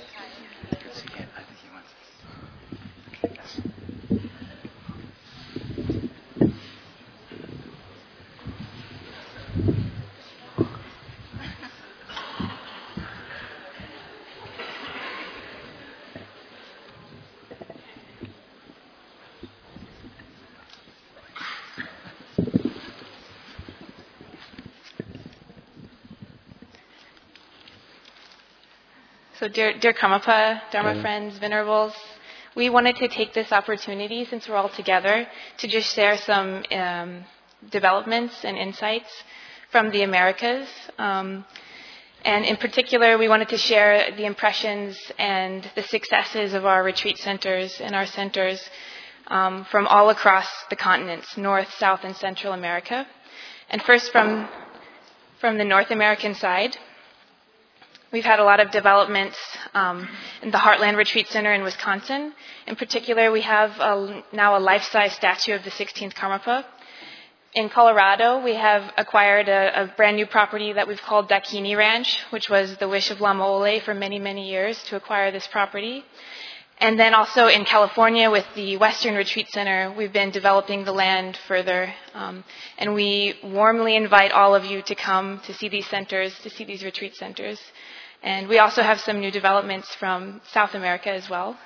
So dear, dear Karmapa, Dharma Okay. friends, venerables, we wanted to take this opportunity, since we're all together, to just share some um, developments and insights from the Americas. Um, and in particular, we wanted to share the impressions and the successes of our retreat centers and our centers um, from all across the continents, North, South, and Central America. And first from, from the North American side, we've had a lot of developments um, in the Heartland Retreat Center in Wisconsin. In particular, we have a, now a life-size statue of the sixteenth Karmapa. In Colorado, we have acquired a, a brand new property that we've called Dakini Ranch, which was the wish of Lama Ole for many, many years to acquire this property. And then also in California with the Western Retreat Center, we've been developing the land further. Um, and we warmly invite all of you to come to see these centers, to see these retreat centers. And we also have some new developments from South America as well.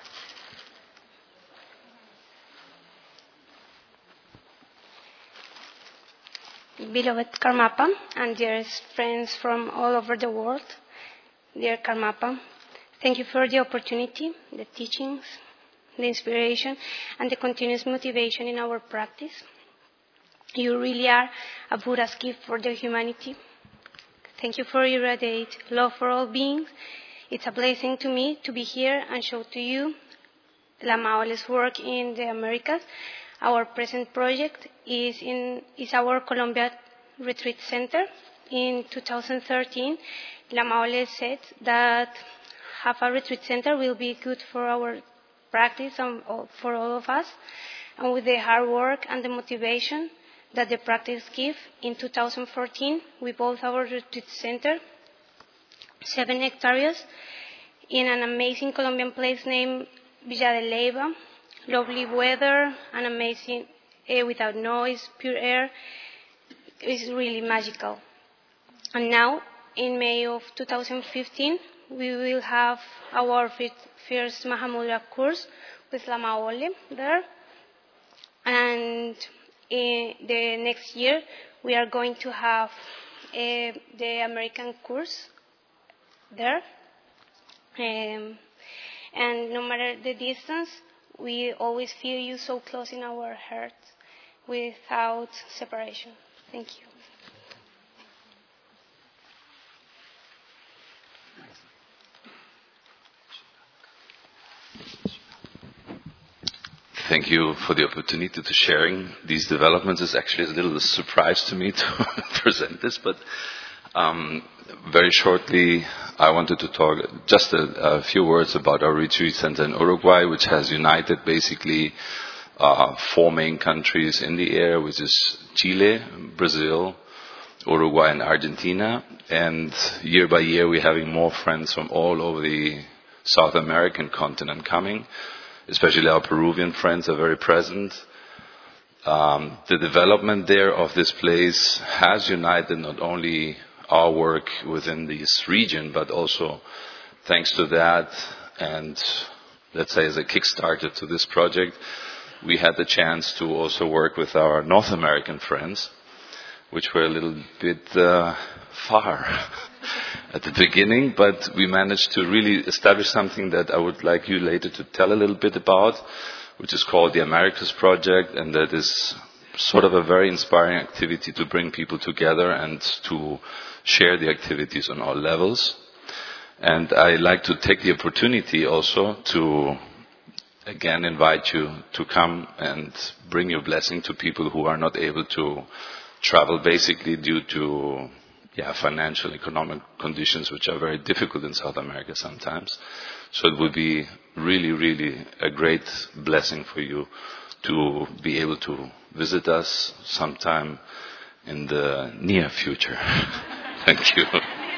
Beloved Karmapa and dearest friends from all over the world, dear Karmapa, thank you for the opportunity, the teachings, the inspiration, and the continuous motivation in our practice. You really are a Buddha's gift for the humanity. Thank you for your radiant love for all beings. It's a blessing to me to be here and show to you Lama Ole's work in the Americas. Our present project is in is our Colombia Retreat Center. In two thousand thirteen, Lama Ole said that have a retreat center will be good for our practice and for all of us. And with the hard work and the motivation that the practice gives, in two thousand fourteen, we built our retreat center, seven hectares, in an amazing Colombian place named Villa de Leyva. Lovely weather, and amazing air without noise, pure air. It's really magical. And now, in May of two thousand fifteen, we will have our first Mahamudra course with Lama Ole there. And in the next year, we are going to have uh, the American course there. Um, and no matter the distance, we always feel you so close in our hearts without separation. Thank you. Thank you for the opportunity to sharing these developments. It's actually a little surprise to me to present this, but um, very shortly, I wanted to talk just a, a few words about our retreat center in Uruguay, which has united basically uh, four main countries in the area, which is Chile, Brazil, Uruguay, and Argentina. And year by year, we're having more friends from all over the South American continent coming. Especially our Peruvian friends are very present. Um, the development there of this place has united not only our work within this region, but also thanks to that, and let's say as a Kickstarter to this project, we had the chance to also work with our North American friends, which were a little bit uh, far at the beginning, but we managed to really establish something that I would like you later to tell a little bit about, which is called the Americas Project, and that is sort of a very inspiring activity to bring people together and to share the activities on all levels. And I like to take the opportunity also to again invite you to come and bring your blessing to people who are not able to travel basically due to yeah, financial, economic conditions which are very difficult in South America sometimes. So it would be really, really a great blessing for you to be able to visit us sometime in the near future. Thank you.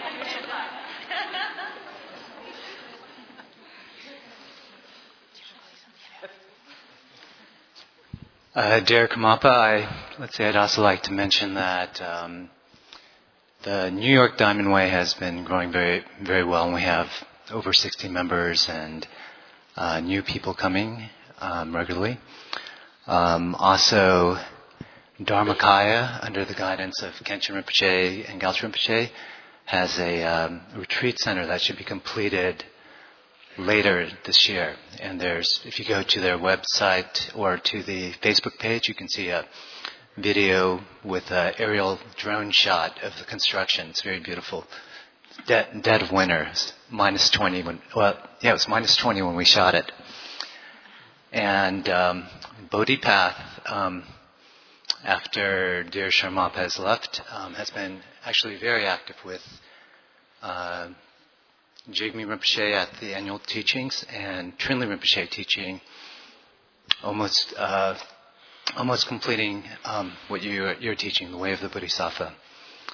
Uh, dear Karmapa, I, let's say I'd also like to mention that um, the New York Diamond Way has been growing very, very well, and we have over sixty members and uh, new people coming um, regularly. Um, also, Dharmakaya, under the guidance of Khenchen Rinpoche and Gyaltsen Rinpoche, has a um, retreat center that should be completed later this year. And there's, if you go to their website or to the Facebook page, you can see a video with an aerial drone shot of the construction. It's very beautiful. Dead, dead of winter, it's minus twenty when, well, yeah, it was minus twenty when we shot it. And um, Bodhi Path, um, after dear Sharmap has left, um, has been actually very active with uh, Jigme Rinpoche at the annual teachings and Trinley Rinpoche teaching, almost uh, almost completing um, what you, you're teaching, the way of the Bodhisattva.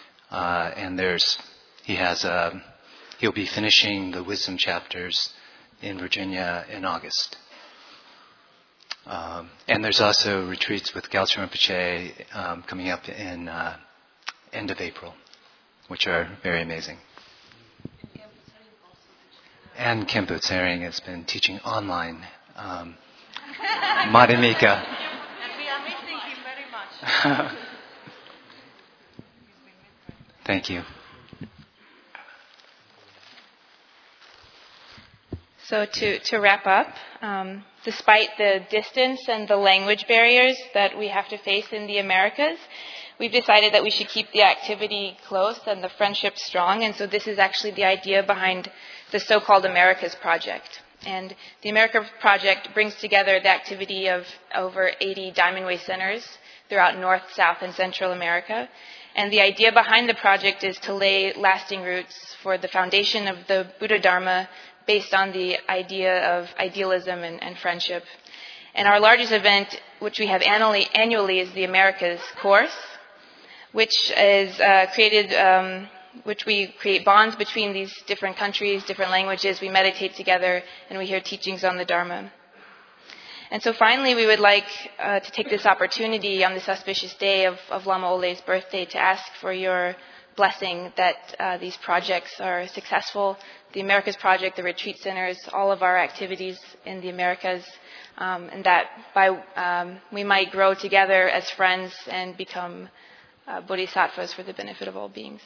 Uh, and there's he has a, he'll be finishing the wisdom chapters in Virginia in August. Um, and there's also retreats with Gyaltsen Rinpoche um, coming up in uh, end of April, which are very amazing. And Khenpo Tsering has been teaching online. Um, Madhumika. And we are missing him very much. Thank you. So to, to wrap up, um, despite the distance and the language barriers that we have to face in the Americas, we've decided that we should keep the activity close and the friendship strong. And so this is actually the idea behind the so-called Americas Project. And the Americas Project brings together the activity of over eighty Diamond Way centers throughout North, South, and Central America. And the idea behind the project is to lay lasting roots for the foundation of the Buddha Dharma based on the idea of idealism and, and friendship. And our largest event, which we have annually, annually is the Americas course, which is uh, created, um, which we create bonds between these different countries, different languages. We meditate together, and we hear teachings on the Dharma. And so finally, we would like uh, to take this opportunity on this auspicious day of, of Lama Ole's birthday to ask for your blessing that uh, these projects are successful. The Americas Project, the retreat centers, all of our activities in the Americas, um, and that by um, we might grow together as friends and become uh, bodhisattvas for the benefit of all beings.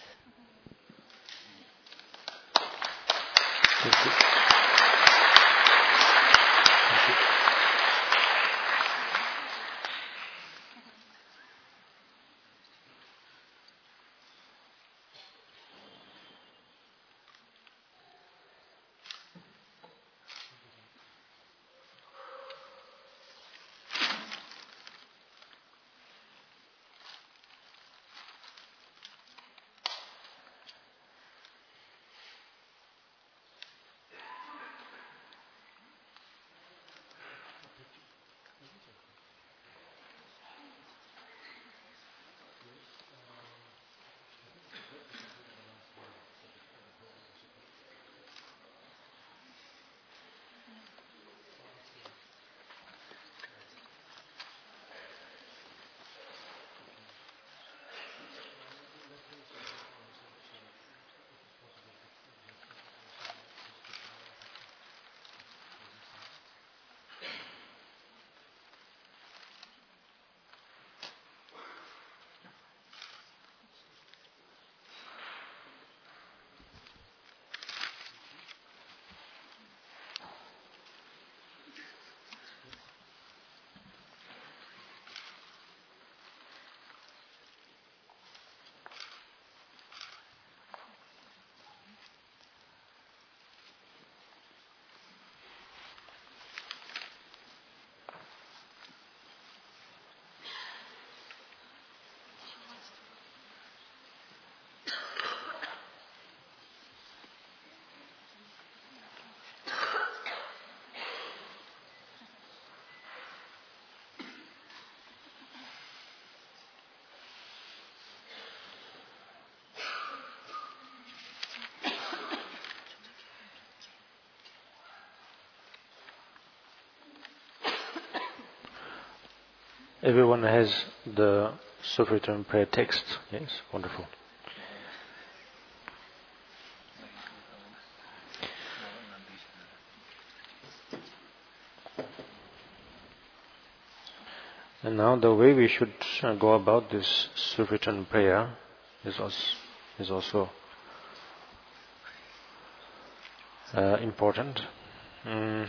Thank you. Thank you. Everyone has the Sufritan prayer text. Yes, wonderful. And now the way we should uh, go about this Sufritan prayer is also, is also uh, important. Mm.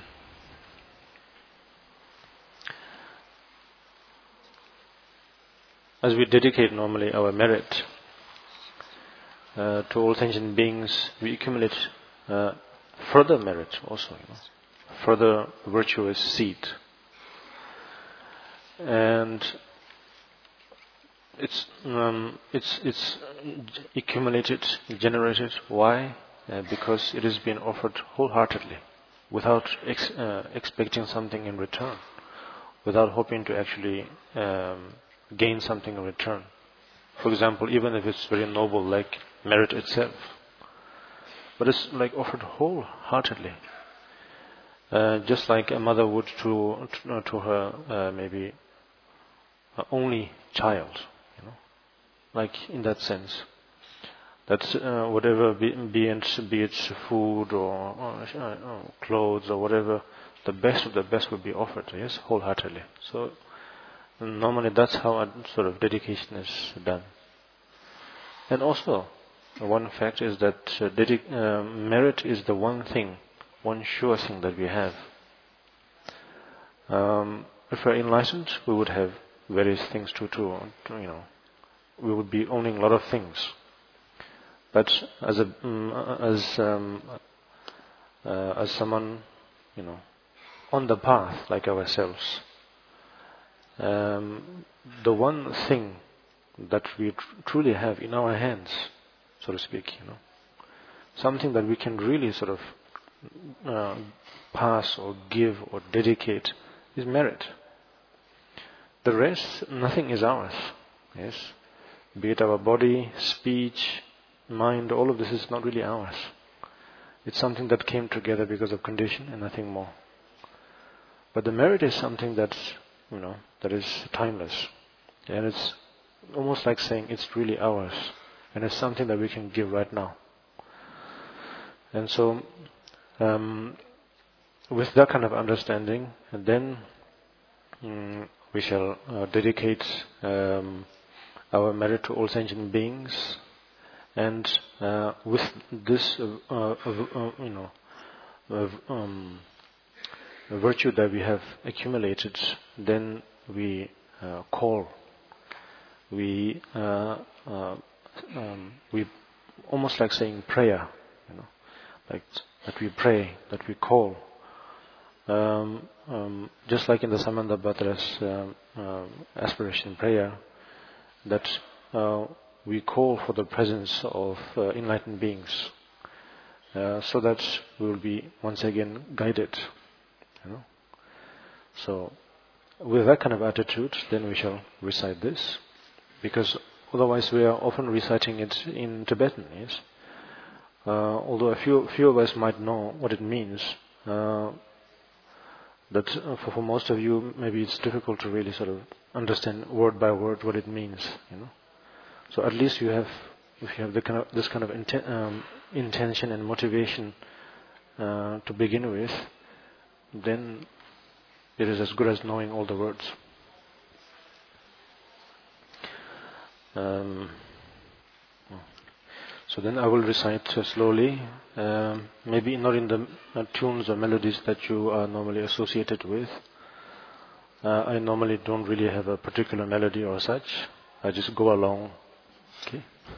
As we dedicate normally our merit uh, to all sentient beings, we accumulate uh, further merit also, you know, further virtuous seed. And it's um, it's it's accumulated, generated. Why? Uh, because it has been offered wholeheartedly, without ex- uh, expecting something in return, without hoping to actually um, gain something in return. For example, even if it's very noble, like merit itself, but it's like offered wholeheartedly. uh, just like a mother would to to, to her uh, maybe her only child, you know, like in that sense. That's uh, whatever be, be it be it food or, or uh, clothes or whatever, the best of the best would be offered, yes, wholeheartedly. So normally that's how a sort of dedication is done. And also, one fact is that uh, dedic- uh, merit is the one thing, one sure thing that we have. Um, if we're enlightened, we would have various things to, to, to, you know, we would be owning a lot of things. But as a um, as um, uh, as someone, you know, on the path like ourselves, um, the one thing that we tr- truly have in our hands, so to speak, you know, something that we can really sort of uh, pass or give or dedicate is merit. The rest, nothing is ours. Yes, be it our body, speech, mind, all of this is not really ours. It's something that came together because of condition and nothing more. But the merit is something that's, you know, that is timeless. And it's almost like saying it's really ours. And it's something that we can give right now. And so, um, with that kind of understanding, and then um, we shall uh, dedicate um, our merit to all sentient beings. And uh, with this, uh, uh, uh, you know, uh, um, virtue that we have accumulated, then we uh, call, we uh, uh, um, we almost like saying prayer, you know, like that we pray, that we call, um, um, just like in the Samanta Bhattara's um, uh, aspiration prayer, that. Uh, we call for the presence of uh, enlightened beings, uh, so that we will be once again guided. You know? So, with that kind of attitude, then we shall recite this, because otherwise we are often reciting it in Tibetan. Yes, uh, although a few few of us might know what it means. Uh, that uh, for, for most of you, maybe it's difficult to really sort of understand word by word what it means. You know. So at least you have, if you have the kind of, this kind of inten- um, intention and motivation uh, to begin with, then it is as good as knowing all the words. Um, so then I will recite uh, slowly, um, maybe not in the uh, tunes or melodies that you are normally associated with. Uh, I normally don't really have a particular melody or such. I just go along. Okay.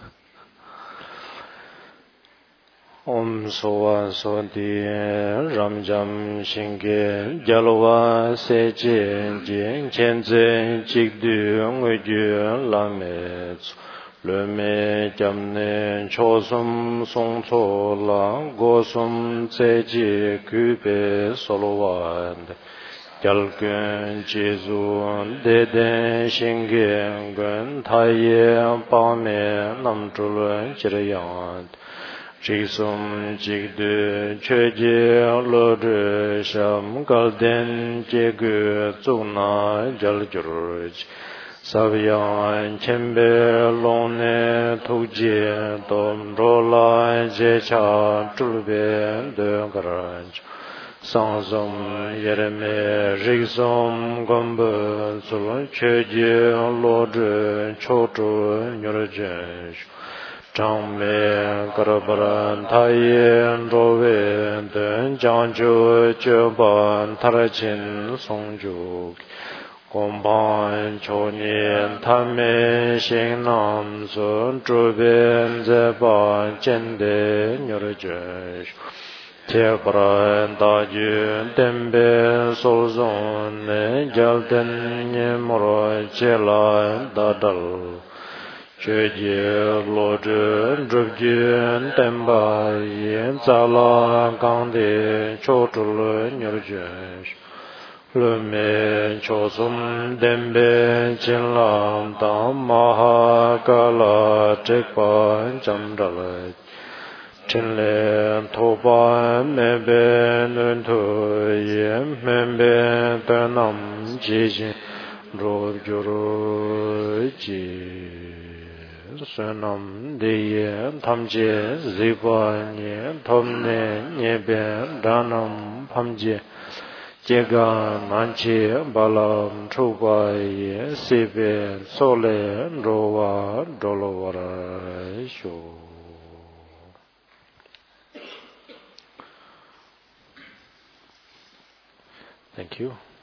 Om Sowa Sodi Ram Jam Shinge Jalwa Seje Jing Chenze Jigdu Ngju Lame Leme Jamne Chosum Song Chola Gosum Seje Kube Solowand Jalgun Jesu Deden Shinge Gun Taye Pame Namtrul Chirayant Jisum Jigdu Cheje Lodre Sham Galden Jegu Zuna Jaljuruj Savyan Chembe Lone Tuje Dom Rola Jecha Tulbe De Garaj Sanzom Yereme Rigzom Gombe Zul Cheje Lodre Chotu Nyurjesh Changme Karabaran Tayen Rove Den Janju Jeban Tarachin Songjuk Gomban Chonien Tame Shingnam Sun Druben Zeba Jende Nyurjesh Teparan Daju Dembe Solzon Jalden Nyemoro Chela Dadal Cheje Lodre Drubjen Temba Yen Zala Gangde Chotul Nyurjesh Lume Chosum Dembe Chinlam Tam Mahakala Tekpa Jamdala Chenle Toba Mebe Nuntuye Membe Tanam Jijin Rob Juru Ji Sunam Deye Tamje Ziba Nye Tomne Nyebe Danam Pamje Jega Nanche Balam Chubaye Sibe Sole Rowa Dolowara Sho. Thank you.